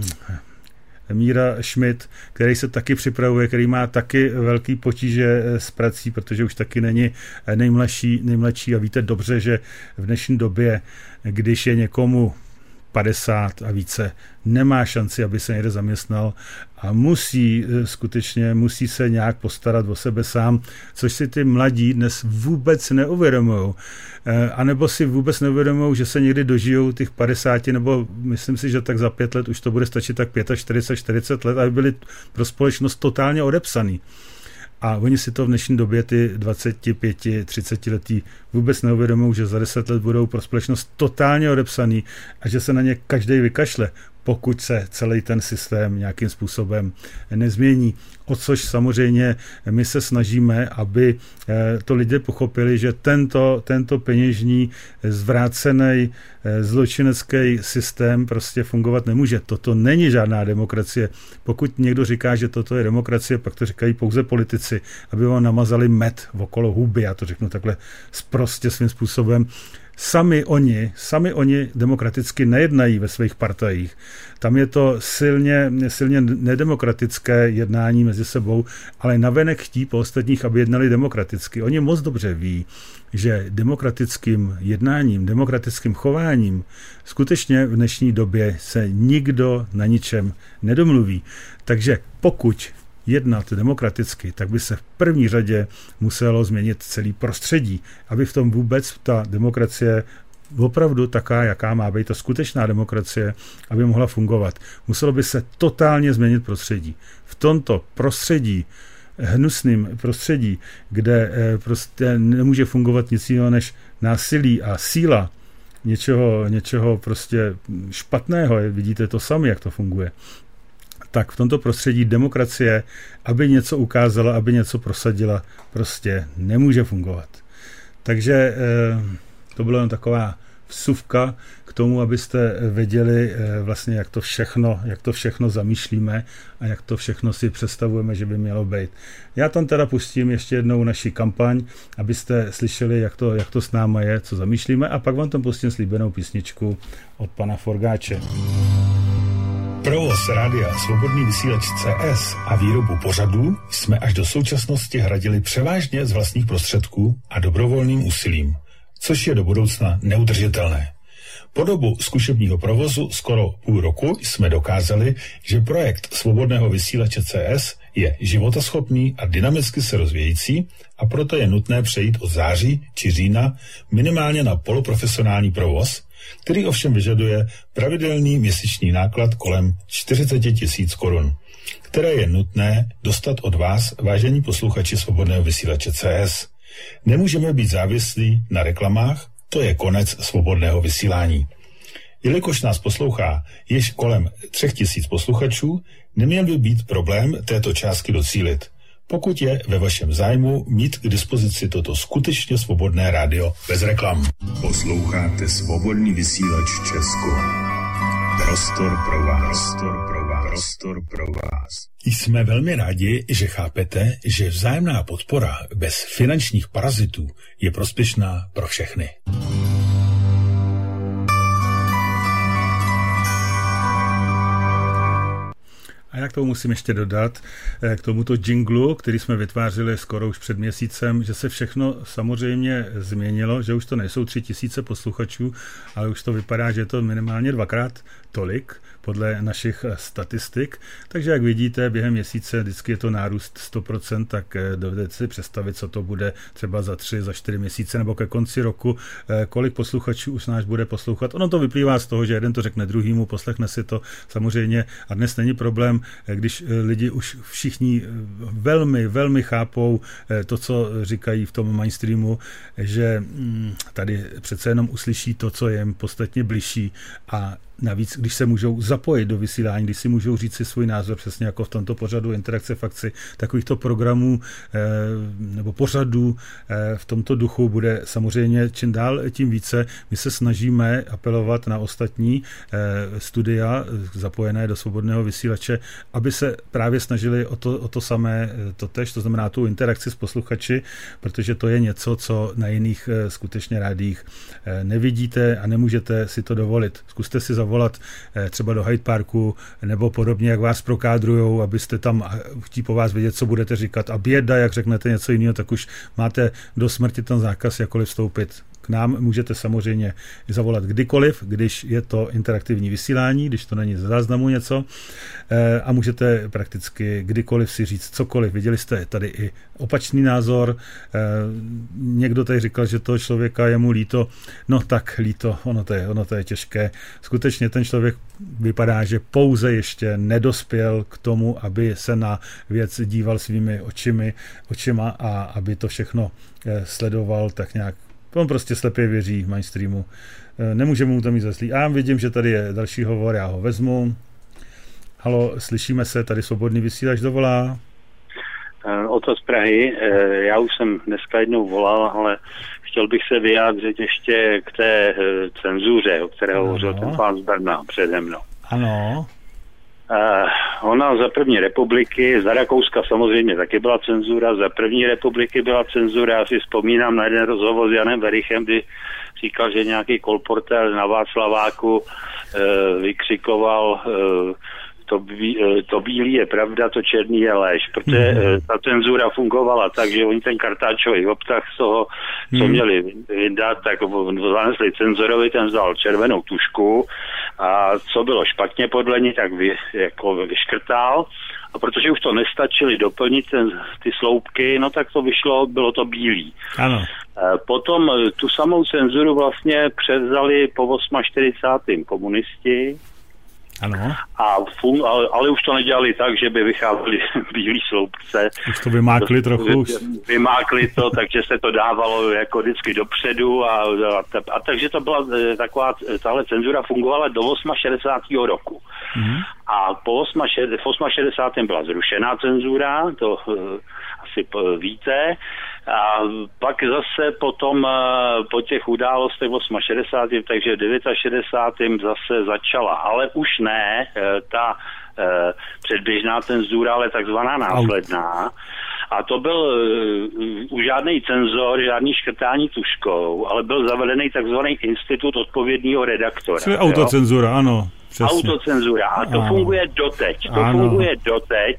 Míra Schmidt, který se taky připravuje, který má taky velký potíže s prací, protože už taky není nejmladší, nejmladší a víte dobře, že v dnešní době, když je někomu padesát a více, nemá šanci, aby se někde zaměstnal a musí skutečně, musí se nějak postarat o sebe sám, což si ty mladí dnes vůbec neuvědomují. A nebo si vůbec neuvědomují, že se někdy dožijou těch padesáti, nebo myslím si, že tak za pět let už to bude stačit tak čtyřicet, čtyřicet let, aby byli pro společnost totálně odepsaný. A oni si to v dnešní době, ty dvacet pět, třicet letí, vůbec neuvědomují, že za deset let budou pro společnost totálně odepsaný a že se na ně každej vykašle. pokud se celý ten systém nějakým způsobem nezmění. O což samozřejmě my se snažíme, aby to lidé pochopili, že tento, tento peněžní zvrácený zločinecký systém prostě fungovat nemůže. Toto není žádná demokracie. Pokud někdo říká, že toto je demokracie, pak to říkají pouze politici, aby vám namazali med okolo huby, já to řeknu takhle sprostě svým způsobem. Sami oni, sami oni demokraticky nejednají ve svých partajích. Tam je to silně, silně nedemokratické jednání mezi sebou, ale navenek chtí po ostatních, aby jednali demokraticky. Oni moc dobře ví, že demokratickým jednáním, demokratickým chováním skutečně v dnešní době se nikdo na ničem nedomluví. Takže pokud jednat demokraticky, tak by se v první řadě muselo změnit celý prostředí, aby v tom vůbec ta demokracie opravdu taká, jaká má být, ta skutečná demokracie, aby mohla fungovat. Muselo by se totálně změnit prostředí. V tomto prostředí, hnusným prostředí, kde prostě nemůže fungovat nic jiného než násilí a síla něčeho, něčeho prostě špatného, vidíte to sami, jak to funguje, tak v tomto prostředí demokracie, aby něco ukázala, aby něco prosadila, prostě nemůže fungovat. Takže to byla jen taková vsuvka k tomu, abyste věděli vlastně, jak to všechno, jak to všechno zamýšlíme a jak to všechno si představujeme, že by mělo být. Já tam teda pustím ještě jednou naši kampaň, abyste slyšeli, jak to, jak to s náma je, co zamýšlíme, a pak vám tam pustím slíbenou písničku od pana Forgáče. Provoz Rádia Svobodný vysílač C S a výrobu pořadů jsme až do současnosti hradili převážně z vlastních prostředků a dobrovolným úsilím, což je do budoucna neudržitelné. Po dobu zkušebního provozu skoro půl roku jsme dokázali, že projekt Svobodného vysílače C S je životaschopný a dynamicky se rozvíjející, a proto je nutné přejít od září či října minimálně na poloprofesionální provoz, který ovšem vyžaduje pravidelný měsíční náklad kolem čtyřicet tisíc korun, které je nutné dostat od vás, vážení posluchači Svobodného vysílače C S. Nemůžeme být závislí na reklamách, to je konec svobodného vysílání. Jelikož nás poslouchá již kolem třech tisíc posluchačů, neměl by být problém této částky docílit, pokud je ve vašem zájmu mít k dispozici toto skutečně svobodné rádio bez reklam. Posloucháte Svobodný vysílač Česko. Prostor pro vás. Prostor pro vás. Prostor pro vás. Jsme velmi rádi, že chápete, že vzájemná podpora bez finančních parazitů je prospěšná pro všechny. A já k tomu musím ještě dodat, k tomuto jinglu, který jsme vytvářeli skoro už před měsícem, že se všechno samozřejmě změnilo, že už to nejsou tři tisíce posluchačů, ale už to vypadá, že je to minimálně dvakrát tolik podle našich statistik. Takže jak vidíte, během měsíce vždycky je to nárůst sto procent, tak dovedete si představit, co to bude třeba za tři, za čtyři měsíce nebo ke konci roku, kolik posluchačů už nás bude poslouchat. Ono to vyplývá z toho, že jeden to řekne druhýmu, poslechne si to samozřejmě, a dnes není problém, když lidi už všichni velmi, velmi chápou to, co říkají v tom mainstreamu, že tady přece jenom uslyší to, co je jim podstatně bližší, a navíc, když se můžou zapojit do vysílání, když si můžou říct si svůj názor, přesně jako v tomto pořadu Interakce v akci, takovýchto programů eh, nebo pořadů eh, v tomto duchu bude samozřejmě čím dál tím více. My se snažíme apelovat na ostatní eh, studia zapojené do svobodného vysílače, aby se právě snažili o to, o to samé totéž, to znamená tu interakci s posluchači, protože to je něco, co na jiných eh, skutečně rádiích eh, nevidíte a nemůžete si to dovolit. Zkuste si zavolat třeba do Hyde Parku nebo podobně, jak vás prokádrujou, abyste tam chtí po vás vědět, co budete říkat. A běda, jak řeknete něco jiného, tak už máte do smrti ten zákaz jakkoliv vstoupit. K nám můžete samozřejmě zavolat kdykoliv, když je to interaktivní vysílání, když to není z záznamu něco, a můžete prakticky kdykoliv si říct cokoliv. Viděli jste tady i opačný názor. Někdo tady říkal, že toho člověka je mu líto. No tak líto, ono to je, ono to je těžké. Skutečně ten člověk vypadá, že pouze ještě nedospěl k tomu, aby se na věc díval svými očimi, očima a aby to všechno sledoval tak nějak On prostě slepě věří mainstreamu. Nemůžeme mu to mít za zlý. A já vidím, že tady je další hovor, já ho vezmu. Halo, slyšíme se, tady Svobodný vysílač dovolá. Oto z Prahy. Já už jsem dneska jednou volal, ale chtěl bych se vyjádřit ještě k té cenzuře, o které hovořil ten pán z Brna přede mnou. Ano. Uh, ona za první republiky, za Rakouska samozřejmě taky byla cenzura, za první republiky byla cenzura, já si vzpomínám na jeden rozhovor s Janem Verichem, kdy říkal, že nějaký kolportér na Václaváku uh, vykřikoval uh, to, bí, to bílý je pravda, to černý je lež, protože mm. ta cenzura fungovala tak, že oni ten kartáčový obsah z toho, co mm. měli vydat, tak zanesli cenzorovi, ten vzal červenou tušku a co bylo špatně podle ní, tak vy, jako vyškrtal. A protože už to nestačili doplnit ten, ty sloupky, no tak to vyšlo, bylo to bílý. Ano. Potom tu samou cenzuru vlastně převzali po čtyřicátém osmém komunisti. Ano. A fun, ale, ale už to nedělali tak, že by vycházeli bílý sloupce. Už to vymákli to, trochu. Vymákli to, takže se to dávalo jako vždycky dopředu a, a, a takže to byla taková, tahle cenzura fungovala do šedesátého osmého roku. Mm. A po šedesátém osmém byla zrušená cenzura, to uh, asi víte. A pak zase potom po těch událostech šedesátém osmém takže v šedesátém devátém zase začala, ale už ne ta předběžná cenzura, ale takzvaná následná. A to byl uh, už žádný cenzor, žádný škrtání tuškou, ale byl zavedený takzvaný institut odpovědného redaktora. Čili autocenzura, jo? Ano. Přesně. Autocenzura. A to ano. funguje doteď. To ano. funguje doteď.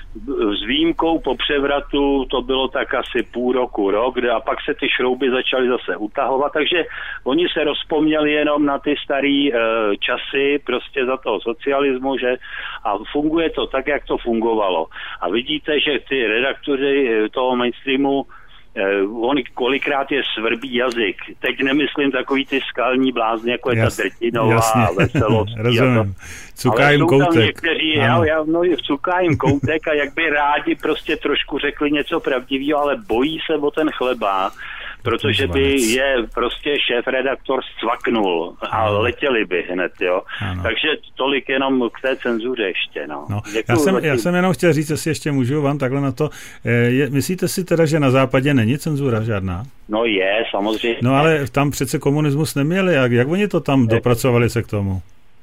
S výjimkou po převratu to bylo tak asi půl roku, rok, a pak se ty šrouby začaly zase utahovat, takže oni se rozpomněli jenom na ty staré e, časy prostě za toho socialismu, že a funguje to tak, jak to fungovalo. A vidíte, že ty redaktoři toho mainstreamu Uh, on kolikrát je svrbí jazyk. Teď nemyslím takový ty skalní blázny, jako je Jas, ta Drtinová a Veselovský. Rozumím. Cuká jim koutek. Někteří, já, já, no, cuká jim koutek a jak by rádi prostě trošku řekli něco pravdivého, ale bojí se o ten chleba, protože by je prostě šéf-redaktor zcvaknul a letěli by hned, jo. Ano. Takže tolik jenom k té cenzuře ještě, no. no já, jsem, já jsem jenom chtěl říct, jestli ještě můžu vám takhle na to. Je, myslíte si teda, že na západě není cenzura žádná? No je, samozřejmě. No ale tam přece komunismus neměli, jak, jak oni to tam dopracovali se k tomu?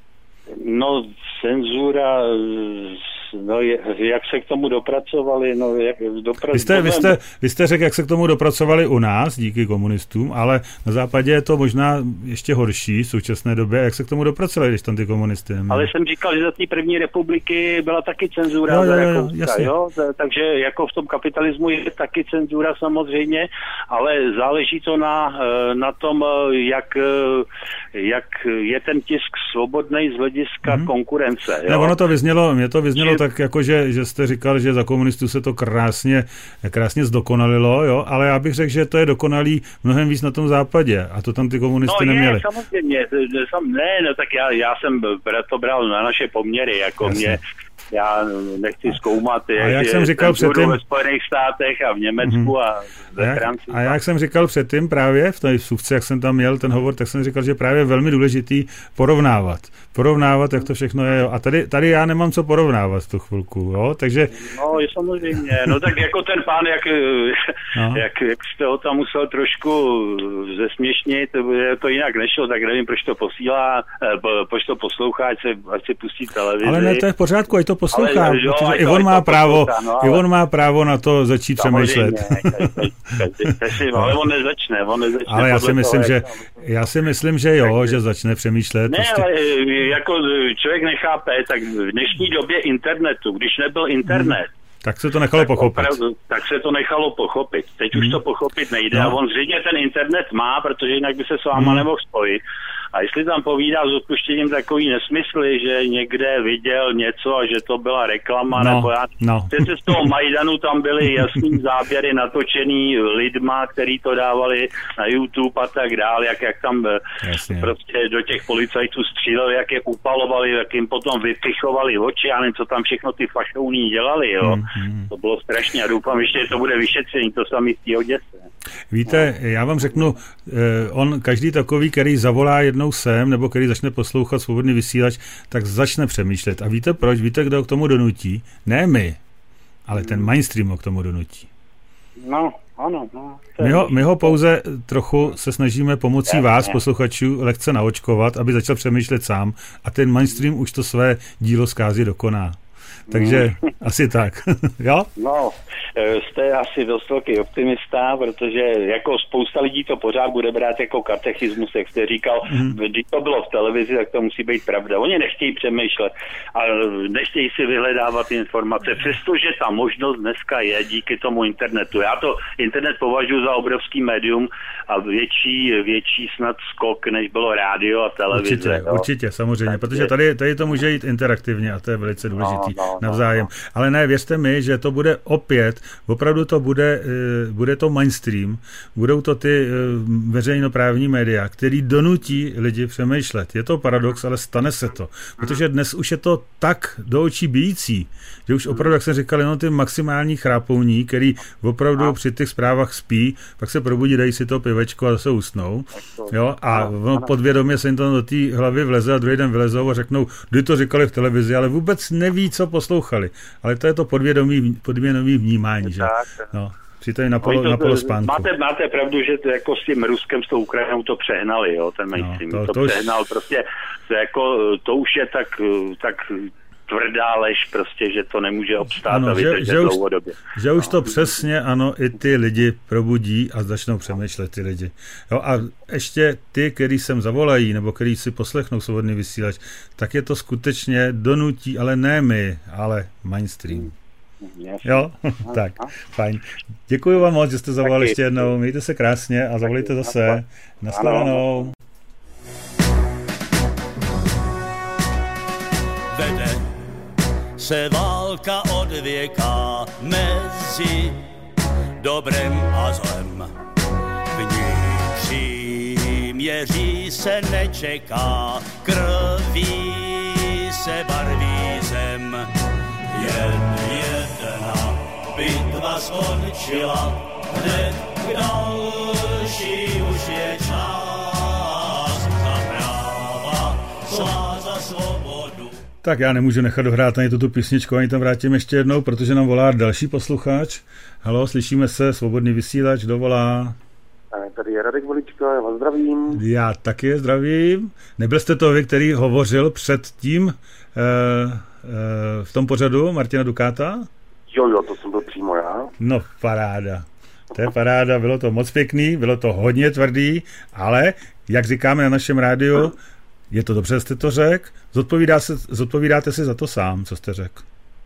No cenzura... No, jak se k tomu dopracovali? No, jak dopra- vy, jste, vy, jste, vy jste řekl, jak se k tomu dopracovali u nás, díky komunistům, ale na západě je to možná ještě horší v současné době. Jak se k tomu dopracovali, když tam ty komunisty neměli? Ale jsem říkal, že za té první republiky byla taky cenzura. Jo, jo, jo, Rakouska, jo? Takže jako v tom kapitalismu je taky cenzura samozřejmě, ale záleží to na, na tom, jak, jak je ten tisk svobodný z hlediska mm-hmm. konkurence. Jo? No, ono to vyznělo, mě to vyznělo tak jako, že, že jste říkal, že za komunistů se to krásně, krásně zdokonalilo, jo, ale já bych řekl, že to je dokonalý mnohem víc na tom západě a to tam ty komunisty no, neměli. No samozřejmě, ne, no tak já, já jsem to bral na naše poměry, jako Jasně. mě, já nechci zkoumat, a jak jsem říkal předtím, ve Spojených státech a v Německu mm-hmm. a ve Francii. A jak jsem říkal předtím právě v té vsuvce, jak jsem tam měl ten hovor, tak jsem říkal, že právě je velmi důležitý porovnávat. Porovnávat, jak to všechno je. A tady, tady já nemám co porovnávat v tu chvilku, jo, takže... No, je samozřejmě. No tak jako ten pán, jak, no. jak, jak jste ho tam musel trošku zesměšnit, to jinak nešlo, tak nevím, proč to posílá, proč to poslouchá, ať se, ať se pustí televizi. Ale ne, to je v pořádku, ať to poslouchá, ale, jo, protože i on má právo, poslouchá, no, ale... i on má právo na to začít přemýšlet. Ale on nezačne, on nezačne. Ale já si myslím, že já si myslím, že jo, že začne přemýšlet. Ne, prostě... ale jako člověk nechápe, tak v dnešní době internetu, když nebyl internet, hmm. tak se to nechalo tak pochopit. Opravdu, tak se to nechalo pochopit. Teď hmm. už to pochopit nejde. No. A on zřejmě ten internet má, protože jinak by se s váma hmm. nemohl spojit. A jestli tam povídá s odpuštěním takový nesmysly, že někde viděl něco a že to byla reklama, no, nebo já... No. Přece z toho Majdanu tam byly jasný záběry natočený lidma, který to dávali na YouTube a tak dál, jak, jak tam Jasně. prostě do těch policajtů stříleli, jak je upalovali, jak jim potom vypichovali oči, a nevím, co tam všechno ty fašouní dělali, jo. Hmm, hmm. To bylo strašně a doufám, ještě to bude vyšetření, to samý v té Oděse. Víte, já vám řeknu, on, každý takový, který zavolá jednou sem, nebo který začne poslouchat svobodný vysílač, tak začne přemýšlet. A víte proč? Víte, kdo ho k tomu donutí? Ne my, ale ten mainstream ho k tomu donutí. No, ano, no. My ho, my ho pouze trochu se snažíme pomocí Jasně. vás, posluchačů, lehce naočkovat, aby začal přemýšlet sám a ten mainstream už to své dílo zkází dokoná. Takže mm. asi tak, jo? No, jste asi dost velký optimista, protože jako spousta lidí to pořád bude brát jako katechismus, jak jste říkal, mm. když to bylo v televizi, tak to musí být pravda. Oni nechtějí přemýšlet a nechtějí si vyhledávat informace, přestože ta možnost dneska je díky tomu internetu. Já to internet považuji za obrovský médium a větší, větší snad skok, než bylo rádio a televize. Určitě, jo. určitě, samozřejmě, protože tady, tady to může jít interaktivně a to je velice důležitý. No, no. Navzájem. Ale ne, věřte mi, že to bude opět, opravdu to bude, bude to mainstream, budou to ty veřejnoprávní média, který donutí lidi přemýšlet. Je to paradox, ale stane se to. Protože dnes už je to tak do očí bijící, že už opravdu, jak jsem říkal, jenom ty maximální chrápouní, který opravdu při těch zprávách spí, pak se probudí, dají si to pivečko a zase usnou. Jo? A podvědomě se jim to do té hlavy vleze a druhý den vylezou a řeknou, kdy to říkali v televizi, ale vůbec neví, co poslouchali. Ale to je to podvědomí, podvědomí vnímání, že? No. Přijde na polo, na polo spánku. Máte, máte pravdu, že to jako s tím Ruskem, s tou Ukrajinou to přehnali, jo, ten mainstream. No, to, to, to přehnal, už... prostě to, jako, to už je tak, tak tvrdá lež prostě, že to nemůže obstát ano, a vydržet že, že dlouhodobě. Už, že no. už to přesně, ano, i ty lidi probudí a začnou přemýšlet ty lidi. Jo, a ještě ty, který sem zavolají, nebo který si poslechnou svobodný vysílač, tak je to skutečně donutí, ale ne my, ale mainstream. Jo, tak, fajn. Děkuji vám moc, že jste zavolali ještě jednou. Mějte se krásně a zavolejte zase. Nashledanou. Vede se válka od věka mezi dobrem a zlem. Vnitřní měří se nečeká, krví se barví zem. Jen jedna bitva skončila, hned k další už je čas. Za práva, za svobodu. Tak já nemůžu nechat dohrát ani tuto písničku, ani tam vrátím ještě jednou, protože nám volá další posluchač. Haló, slyšíme se, svobodný vysílač, dovolá. Tady je Radek Volička, já vás zdravím. Já taky zdravím. Nebyl jste to vy, který hovořil před tím uh, uh, v tom pořadu Martina Dukáta? Jo, jo, to jsem byl přímo já. No, paráda. To je paráda, bylo to moc pěkný, bylo to hodně tvrdý, ale, jak říkáme na našem rádiu, je to dobře, jste to řekl, Zodpovídá se, zodpovídáte si za to sám, co jste řekl.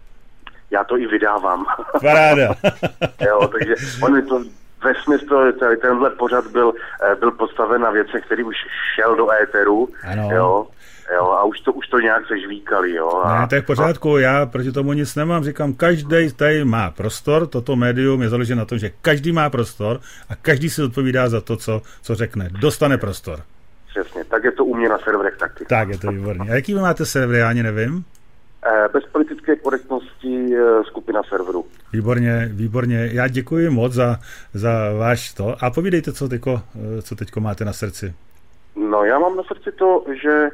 Já to i vydávám. Paráda. Jo, takže on je to vesměs to, tenhle pořad byl, byl postaven na věcech, který už šel do éteru, ano. Jo, jo, a už to, už to nějak sežvíkali, jo. A, ne, to je v pořádku, já proti tomu nic nemám, říkám, každý tady má prostor, toto médium je založeno na tom, že každý má prostor a každý si odpovídá za to, co, co řekne, dostane prostor. Přesně, tak je to u mě na serverech taky. Tak je to výborný. A jaký vy máte servery, já ani nevím? Bez politické korektnosti skupina serveru. Výborně, výborně. Já děkuji moc za, za váš to. A povídejte, co teďko, co teďko máte na srdci. No, já mám na srdci to, že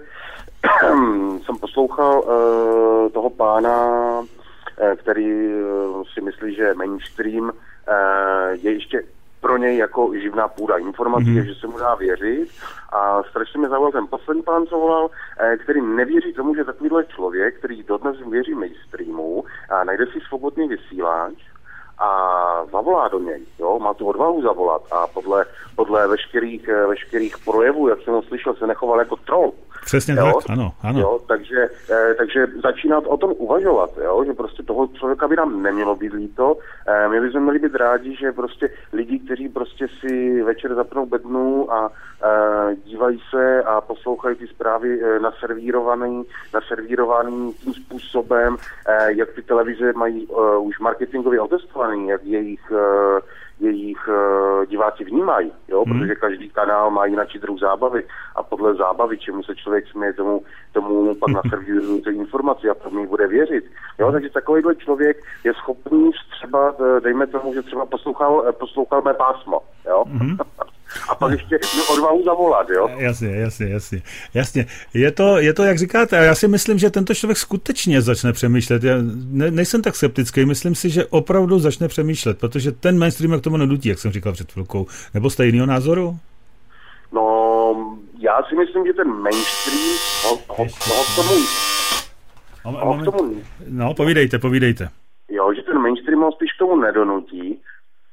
jsem poslouchal uh, toho pána, uh, který uh, si myslí, že mainstream uh, je ještě pro něj jako živná půda informací, mm-hmm. že se mu dá věřit. A strašně mě zaujal ten poslední pán, co volal, který nevěří tomu, že takovýhle člověk, který dodnes věří mainstreamu, a najde si svobodný vysílač a zavolá do něj, jo, má tu odvahu zavolat a podle, podle veškerých, veškerých projevů, jak jsem ho slyšel, se nechoval jako troll. Přesně jo? tak, ano, ano. Jo, takže, eh, takže začínat o tom uvažovat, jo? Že prostě toho člověka by nám nemělo být líto. Eh, my bychom měli být rádi, že prostě lidi, kteří prostě si večer zapnou bednu a eh, dívají se a poslouchají ty zprávy eh, naservírovaný, naservírovaný tím způsobem, eh, jak ty televize mají eh, už marketingově otestovaný, jak jejich eh, jejich uh, diváci vnímají, jo, hmm. protože každý kanál má jinak druh zábavy a podle zábavy, čemu se člověk člověk směje tomu, tomu pak naservírují ty informace a první bude věřit. Jo, takže takovýhle člověk je schopný třeba, dejme tomu, že třeba poslouchal, poslouchal mé pásmo, jo. Mm-hmm. A pak ještě odvahu zavolat, jo? Jasně, jasně, jasně. Jasně. Je to, je to, jak říkáte, a já si myslím, že tento člověk skutečně začne přemýšlet. Já ne, nejsem tak skeptický, myslím si, že opravdu začne přemýšlet, protože ten mainstream k tomu nenutí, jak jsem říkal před chvilkou. Nebo jste jiného názoru? No, já si myslím, že ten mainstream ho, ho, ho k tomu... Ho k tomu... No, povídejte, povídejte. Jo, že ten mainstream ho spíš k tomu nedonutí.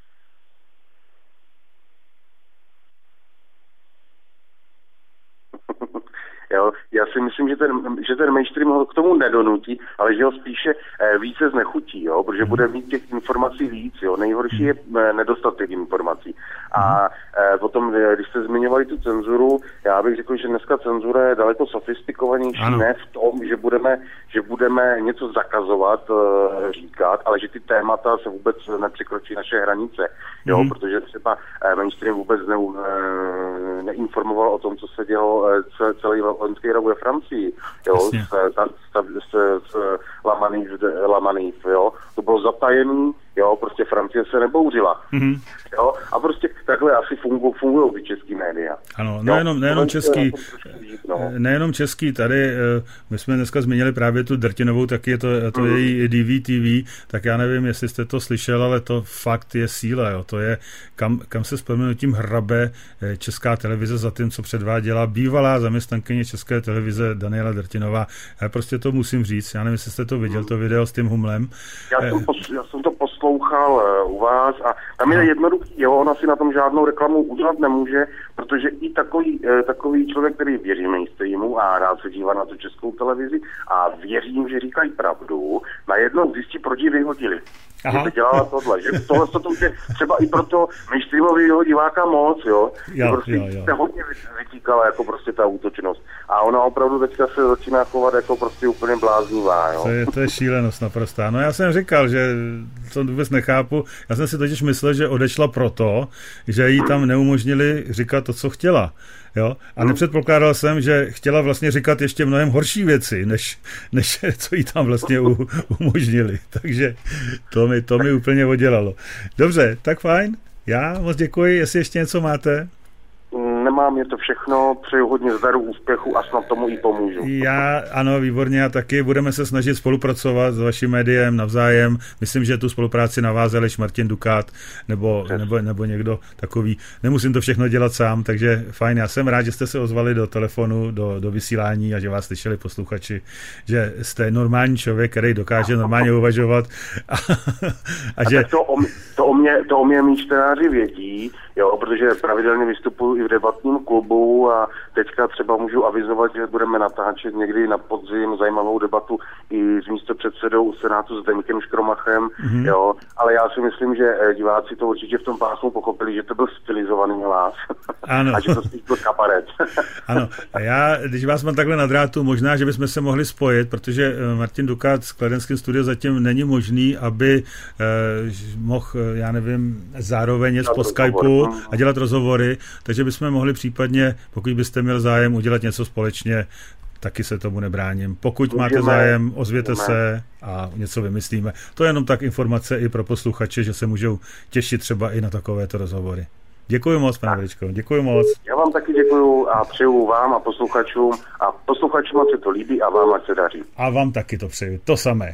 Jo, já si myslím, že ten, že ten mainstream ho k tomu nedonutí, ale že ho spíše eh, více znechutí, jo, protože bude mít těch informací víc, jo. Nejhorší je eh, nedostatek informací. A eh, potom, když jste zmiňovali tu cenzuru, já bych řekl, že dneska cenzura je daleko sofistikovanější, ano. Ne v tom, že budeme, že budeme něco zakazovat, eh, říkat, ale že ty témata se vůbec nepřekročí naše hranice, jo, mm. protože třeba eh, mainstream vůbec ne, eh, neinformoval o tom, co se dělo eh, celý loňský rok ve Francii, jo, s, s, s, s Lamanif, Lamanif, jo, to bylo zatajený, jo, prostě Francie se nebouřila, mm-hmm. jo, a prostě takhle asi fungují fungují ty český média. Ano, nejenom, nejenom český, no. nejenom český, tady, my jsme dneska zmínili právě tu Drtinovou, tak je to, to mm. její D V T V, tak já nevím, jestli jste to slyšel, ale to fakt je síla, jo, to je, kam, kam se vzpomenutím hrabe Česká televize za tím, co předváděla bývalá zaměstnankyně České televize Daniela Drtinová. Já prostě to musím říct, já nevím, jestli jste to viděl, to video s tím Humlem. Já jsem, pos, já jsem to poslouchal uh, u vás a tam je jednoduchý, jo, ona si na tom žádnou reklamu udělat nemůže, protože i takový, uh, takový člověk, který věří mainstreamu a rád se dívá na tu Českou televizi a věřím, že říkají pravdu, najednou zjistí, proč ji vyhodili. Aha. Že dělala tohle, že tohle to je třeba i pro to mainstreamového diváka moc, jo. jo, prostě jo, jo. se hodně vytíkala jako prostě ta útočnost. A ona opravdu teďka se začíná chovat jako prostě úplně bláznivá, jo. To je, to je šílenost naprostá. No já jsem říkal, že to vůbec nechápu. Já jsem si totiž myslel, že odešla proto, že jí tam neumožnili říkat to, co chtěla. Jo? A nepředpokládal jsem, že chtěla vlastně říkat ještě mnohem horší věci, než, než co jí tam vlastně u, umožnili. Takže to mi, to mi úplně oddělalo. Dobře, tak fajn. Já moc děkuji. Jestli ještě něco máte? Nemám, je to všechno, přeju hodně zdaru, úspěchu a snad tomu i pomůžu. Já, ano, výborně, a taky budeme se snažit spolupracovat s vaším médiem navzájem. Myslím, že tu spolupráci navázal již Martin Dukát nebo, nebo, nebo někdo takový. Nemusím to všechno dělat sám, takže fajn. Já jsem rád, že jste se ozvali do telefonu, do, do vysílání a že vás slyšeli posluchači, že jste normální člověk, který dokáže normálně uvažovat. A, a, a že... to, o, to, o mě, to o mě mý čtenáři vědí, jo, protože pravidelně vystupuji i v debatním klubu a teďka třeba můžu avizovat, že budeme natáčet někdy na podzim zajímavou debatu i s místopředsedou Senátu s Zdeňkem Škromachem, mm-hmm. jo, ale já si myslím, že diváci to určitě v tom pásmu pochopili, že to byl stylizovaný hlas ano. a že to spíš byl kabaret. Ano, a já, když vás mám takhle na drátu, možná, že bychom se mohli spojit, protože Martin Dukát s Kladenským studiu zatím není možný, aby eh, mohl, já nevím, zároveň jet po Skypeu a dělat rozhovory, takže bychom mohli případně, pokud byste měl zájem, udělat něco společně, taky se tomu nebráním. Pokud můžeme, máte zájem, ozvěte můžeme. se a něco vymyslíme. To je jenom tak informace i pro posluchače, že se můžou těšit třeba i na takovéto rozhovory. Děkuji moc, pane Veličko, děkuji moc. Já vám taky děkuji a přeju vám a posluchačům a posluchačům, ať se to líbí a vám, ať se daří. A vám taky to přeju, to samé.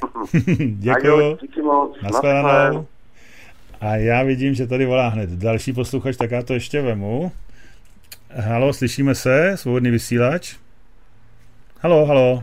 Děkuji. Díky moc. Naschledanou. A já vidím, že tady volá hned další posluchač, tak já to ještě vemu. Halo, slyšíme se? Svobodný vysílač? Halo, halo.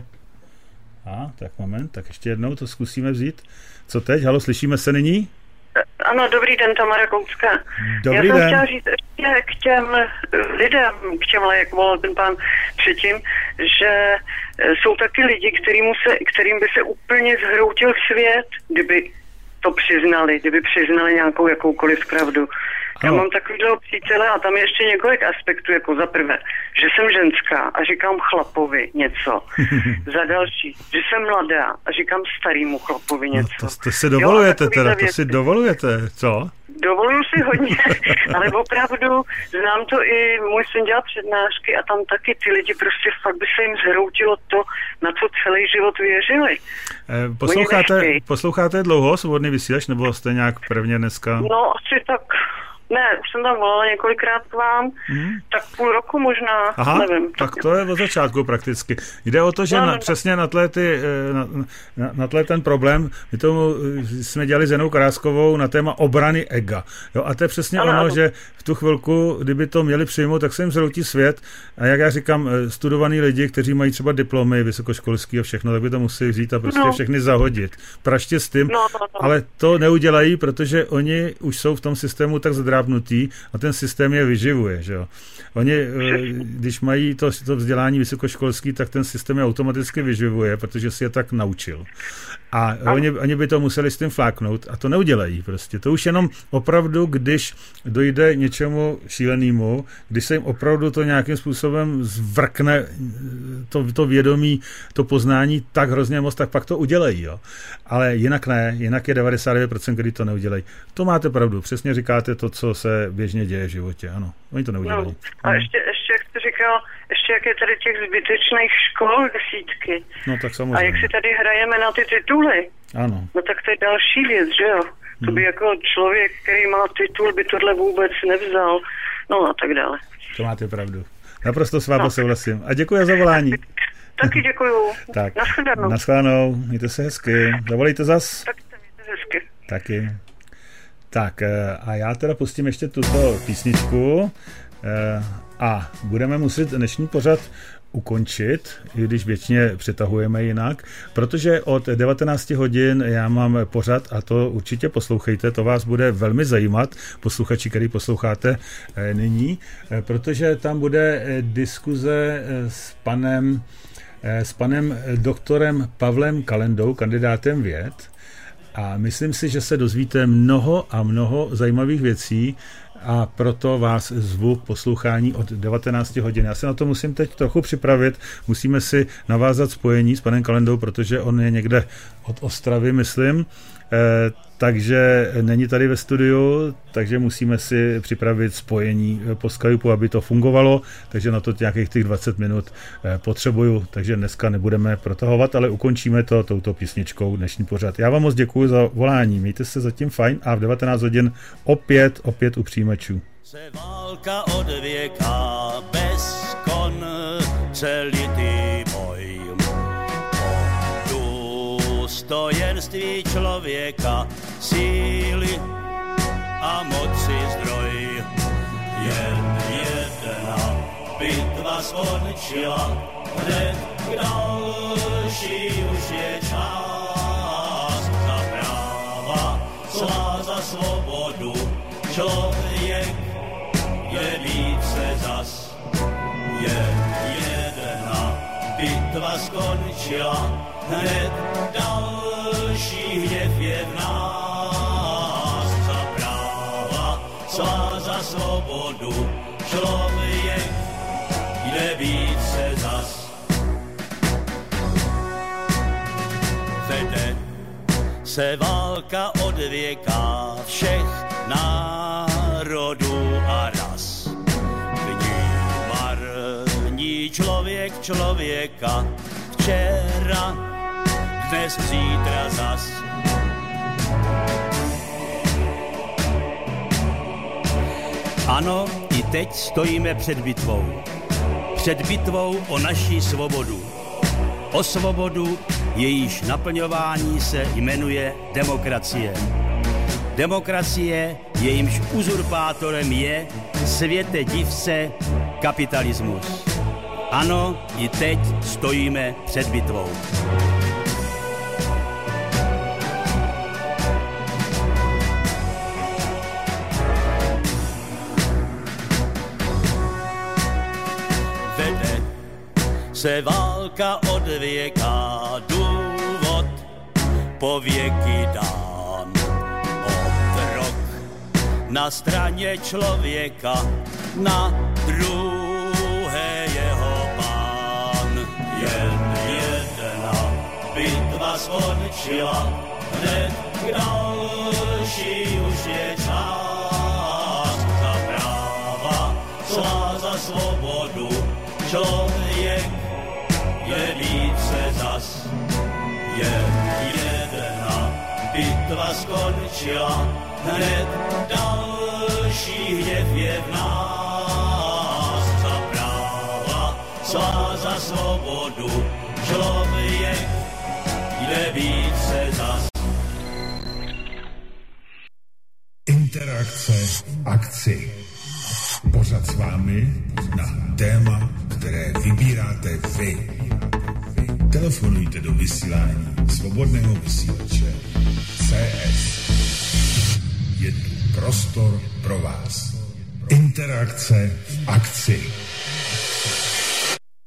A, tak moment, tak ještě jednou to zkusíme vzít. Co teď? Halo, slyšíme se nyní? Ano, dobrý den, Tamara Koucka. Dobrý Já jsem den. chtěla říct ještě k těm lidem, k těm, jak volal ten pán předtím, že jsou taky lidi, kterým, se, kterým by se úplně zhroutil svět, kdyby to přiznali, kdyby přiznali nějakou jakoukoliv pravdu. Já mám takovýhle přítele a tam je ještě několik aspektů, jako za prvé, že jsem ženská a říkám chlapovi něco. Za další, že jsem mladá a říkám starýmu chlapovi něco. No to, to si dovolujete jo, teda, to si dovolujete, co? dovoluju si hodně, ale opravdu znám to i, můj syn dělal přednášky a tam taky ty lidi prostě fakt by se jim zhroutilo to, na co celý život věřili. Eh, posloucháte, posloucháte dlouho Svobodný vysílač, nebo jste nějak prvně dneska? No asi tak... Ne, už jsem tam volala několikrát k vám, hmm. tak půl roku možná, Aha, nevím. Tak to je od začátku prakticky. Jde o to, že no, na, přesně na tle, ty, na, na, na tle ten problém, my tomu jsme dělali s Janou Kráskovou na téma obrany ega. Jo, a to je přesně ano, ono, ano. že v tu chvilku, kdyby to měli přijmout, tak se jim zhroutí svět. A jak já říkám, studovaní lidi, kteří mají třeba diplomy vysokoškolský a všechno, tak by to museli vzít a prostě no. všechny zahodit. Praště s tím, no, no, no. ale to neudělají, protože oni už jsou v tom systému tak zdrábnutí a ten systém je vyživuje. Že jo? Oni, když mají to, to vzdělání vysokoškolský, tak ten systém je automaticky vyživuje, protože si je tak naučil. A oni, oni by to museli s tím fláknout a to neudělají prostě. To už jenom opravdu, když dojde něčemu šílenému, když se jim opravdu to nějakým způsobem zvrkne to, to vědomí, to poznání tak hrozně moc, tak pak to udělají. Jo. Ale jinak ne, jinak je devadesát devět procent, kdy to neudělají. To máte pravdu, přesně říkáte to, co se běžně děje v životě, ano. Oni to neudělají. No, a ještě, ještě, jak jste říkal, ještě jak je tady těch zbytečných škol desítky. No tak samozřejmě. A jak si tady hrajeme na ty tituly. Ano. No tak to je další věc, že jo? To by jako člověk, který má titul, by tohle vůbec nevzal. No a tak dále. To máte pravdu. Naprosto s vámi no. souhlasím. A děkuji za volání. Taky děkuju. Tak. Naschledanou. Naschledanou. Mějte se hezky. Zavolejte zas. Tak se mějte hezky. Taky. Tak a já teda pustím ještě tuto písničku a budeme muset dnešní pořad ukončit, i když většině přetahujeme jinak, protože od devatenáct hodin já mám pořad a to určitě poslouchejte, to vás bude velmi zajímat, posluchači, který posloucháte nyní, protože tam bude diskuze s panem, s panem doktorem Pavlem Kalendou, kandidátem věd, a myslím si, že se dozvíte mnoho a mnoho zajímavých věcí a proto vás zvu k poslouchání od devatenáct hodin. Já se na to musím teď trochu připravit, musíme si navázat spojení s panem Kalendou, protože on je někde od Ostravy, myslím, eh, takže není tady ve studiu, takže musíme si připravit spojení po Skypeu, aby to fungovalo, takže na to nějakých těch dvacet minut eh, potřebuju, takže dneska nebudeme protahovat, ale ukončíme to touto písničkou dnešní pořad. Já vám moc děkuji za volání, mějte se zatím fajn a v devatenáct hodin opět, opět u přijímačů. Se válka odvěká bez konce litý boj. O důstojenství člověka, síly a moci zdroj. Jen jedna bitva skončila, hned k další už je čas. Za práva, slá za svobodu, člověk je více zas. Jen jedna bitva skončila, hned další hněv je v nás. Za práva, slá za svobodu, člověk jde více zas. Vede se válka od věka všech národů a ras. V ní marní člověk člověka, včera, dnes, zítra zas. Ano, i teď stojíme před bitvou. Před bitvou o naši svobodu. O svobodu, jejíž naplňování se jmenuje demokracie. Demokracie, jejímž uzurpátorem je, světe divce, kapitalismus. Ano, i teď stojíme před bitvou. Vede se válka od věka, důvod po věky dán. Otrok na straně člověka, na druhé jeho pán. Jen jedna bitva skončila, hned k další už je čas. svá za svobodu. Člověk je více zas, je jedna bitva skončila, hned další hněv je v nás. Za práva svá za svobodu, člověk jde více zas. Interakce v akci. Pořad s vámi na téma, které vybíráte vy. Telefonujte do vysílání Svobodného vysílače C S. Je tu prostor pro vás. Interakce v akci.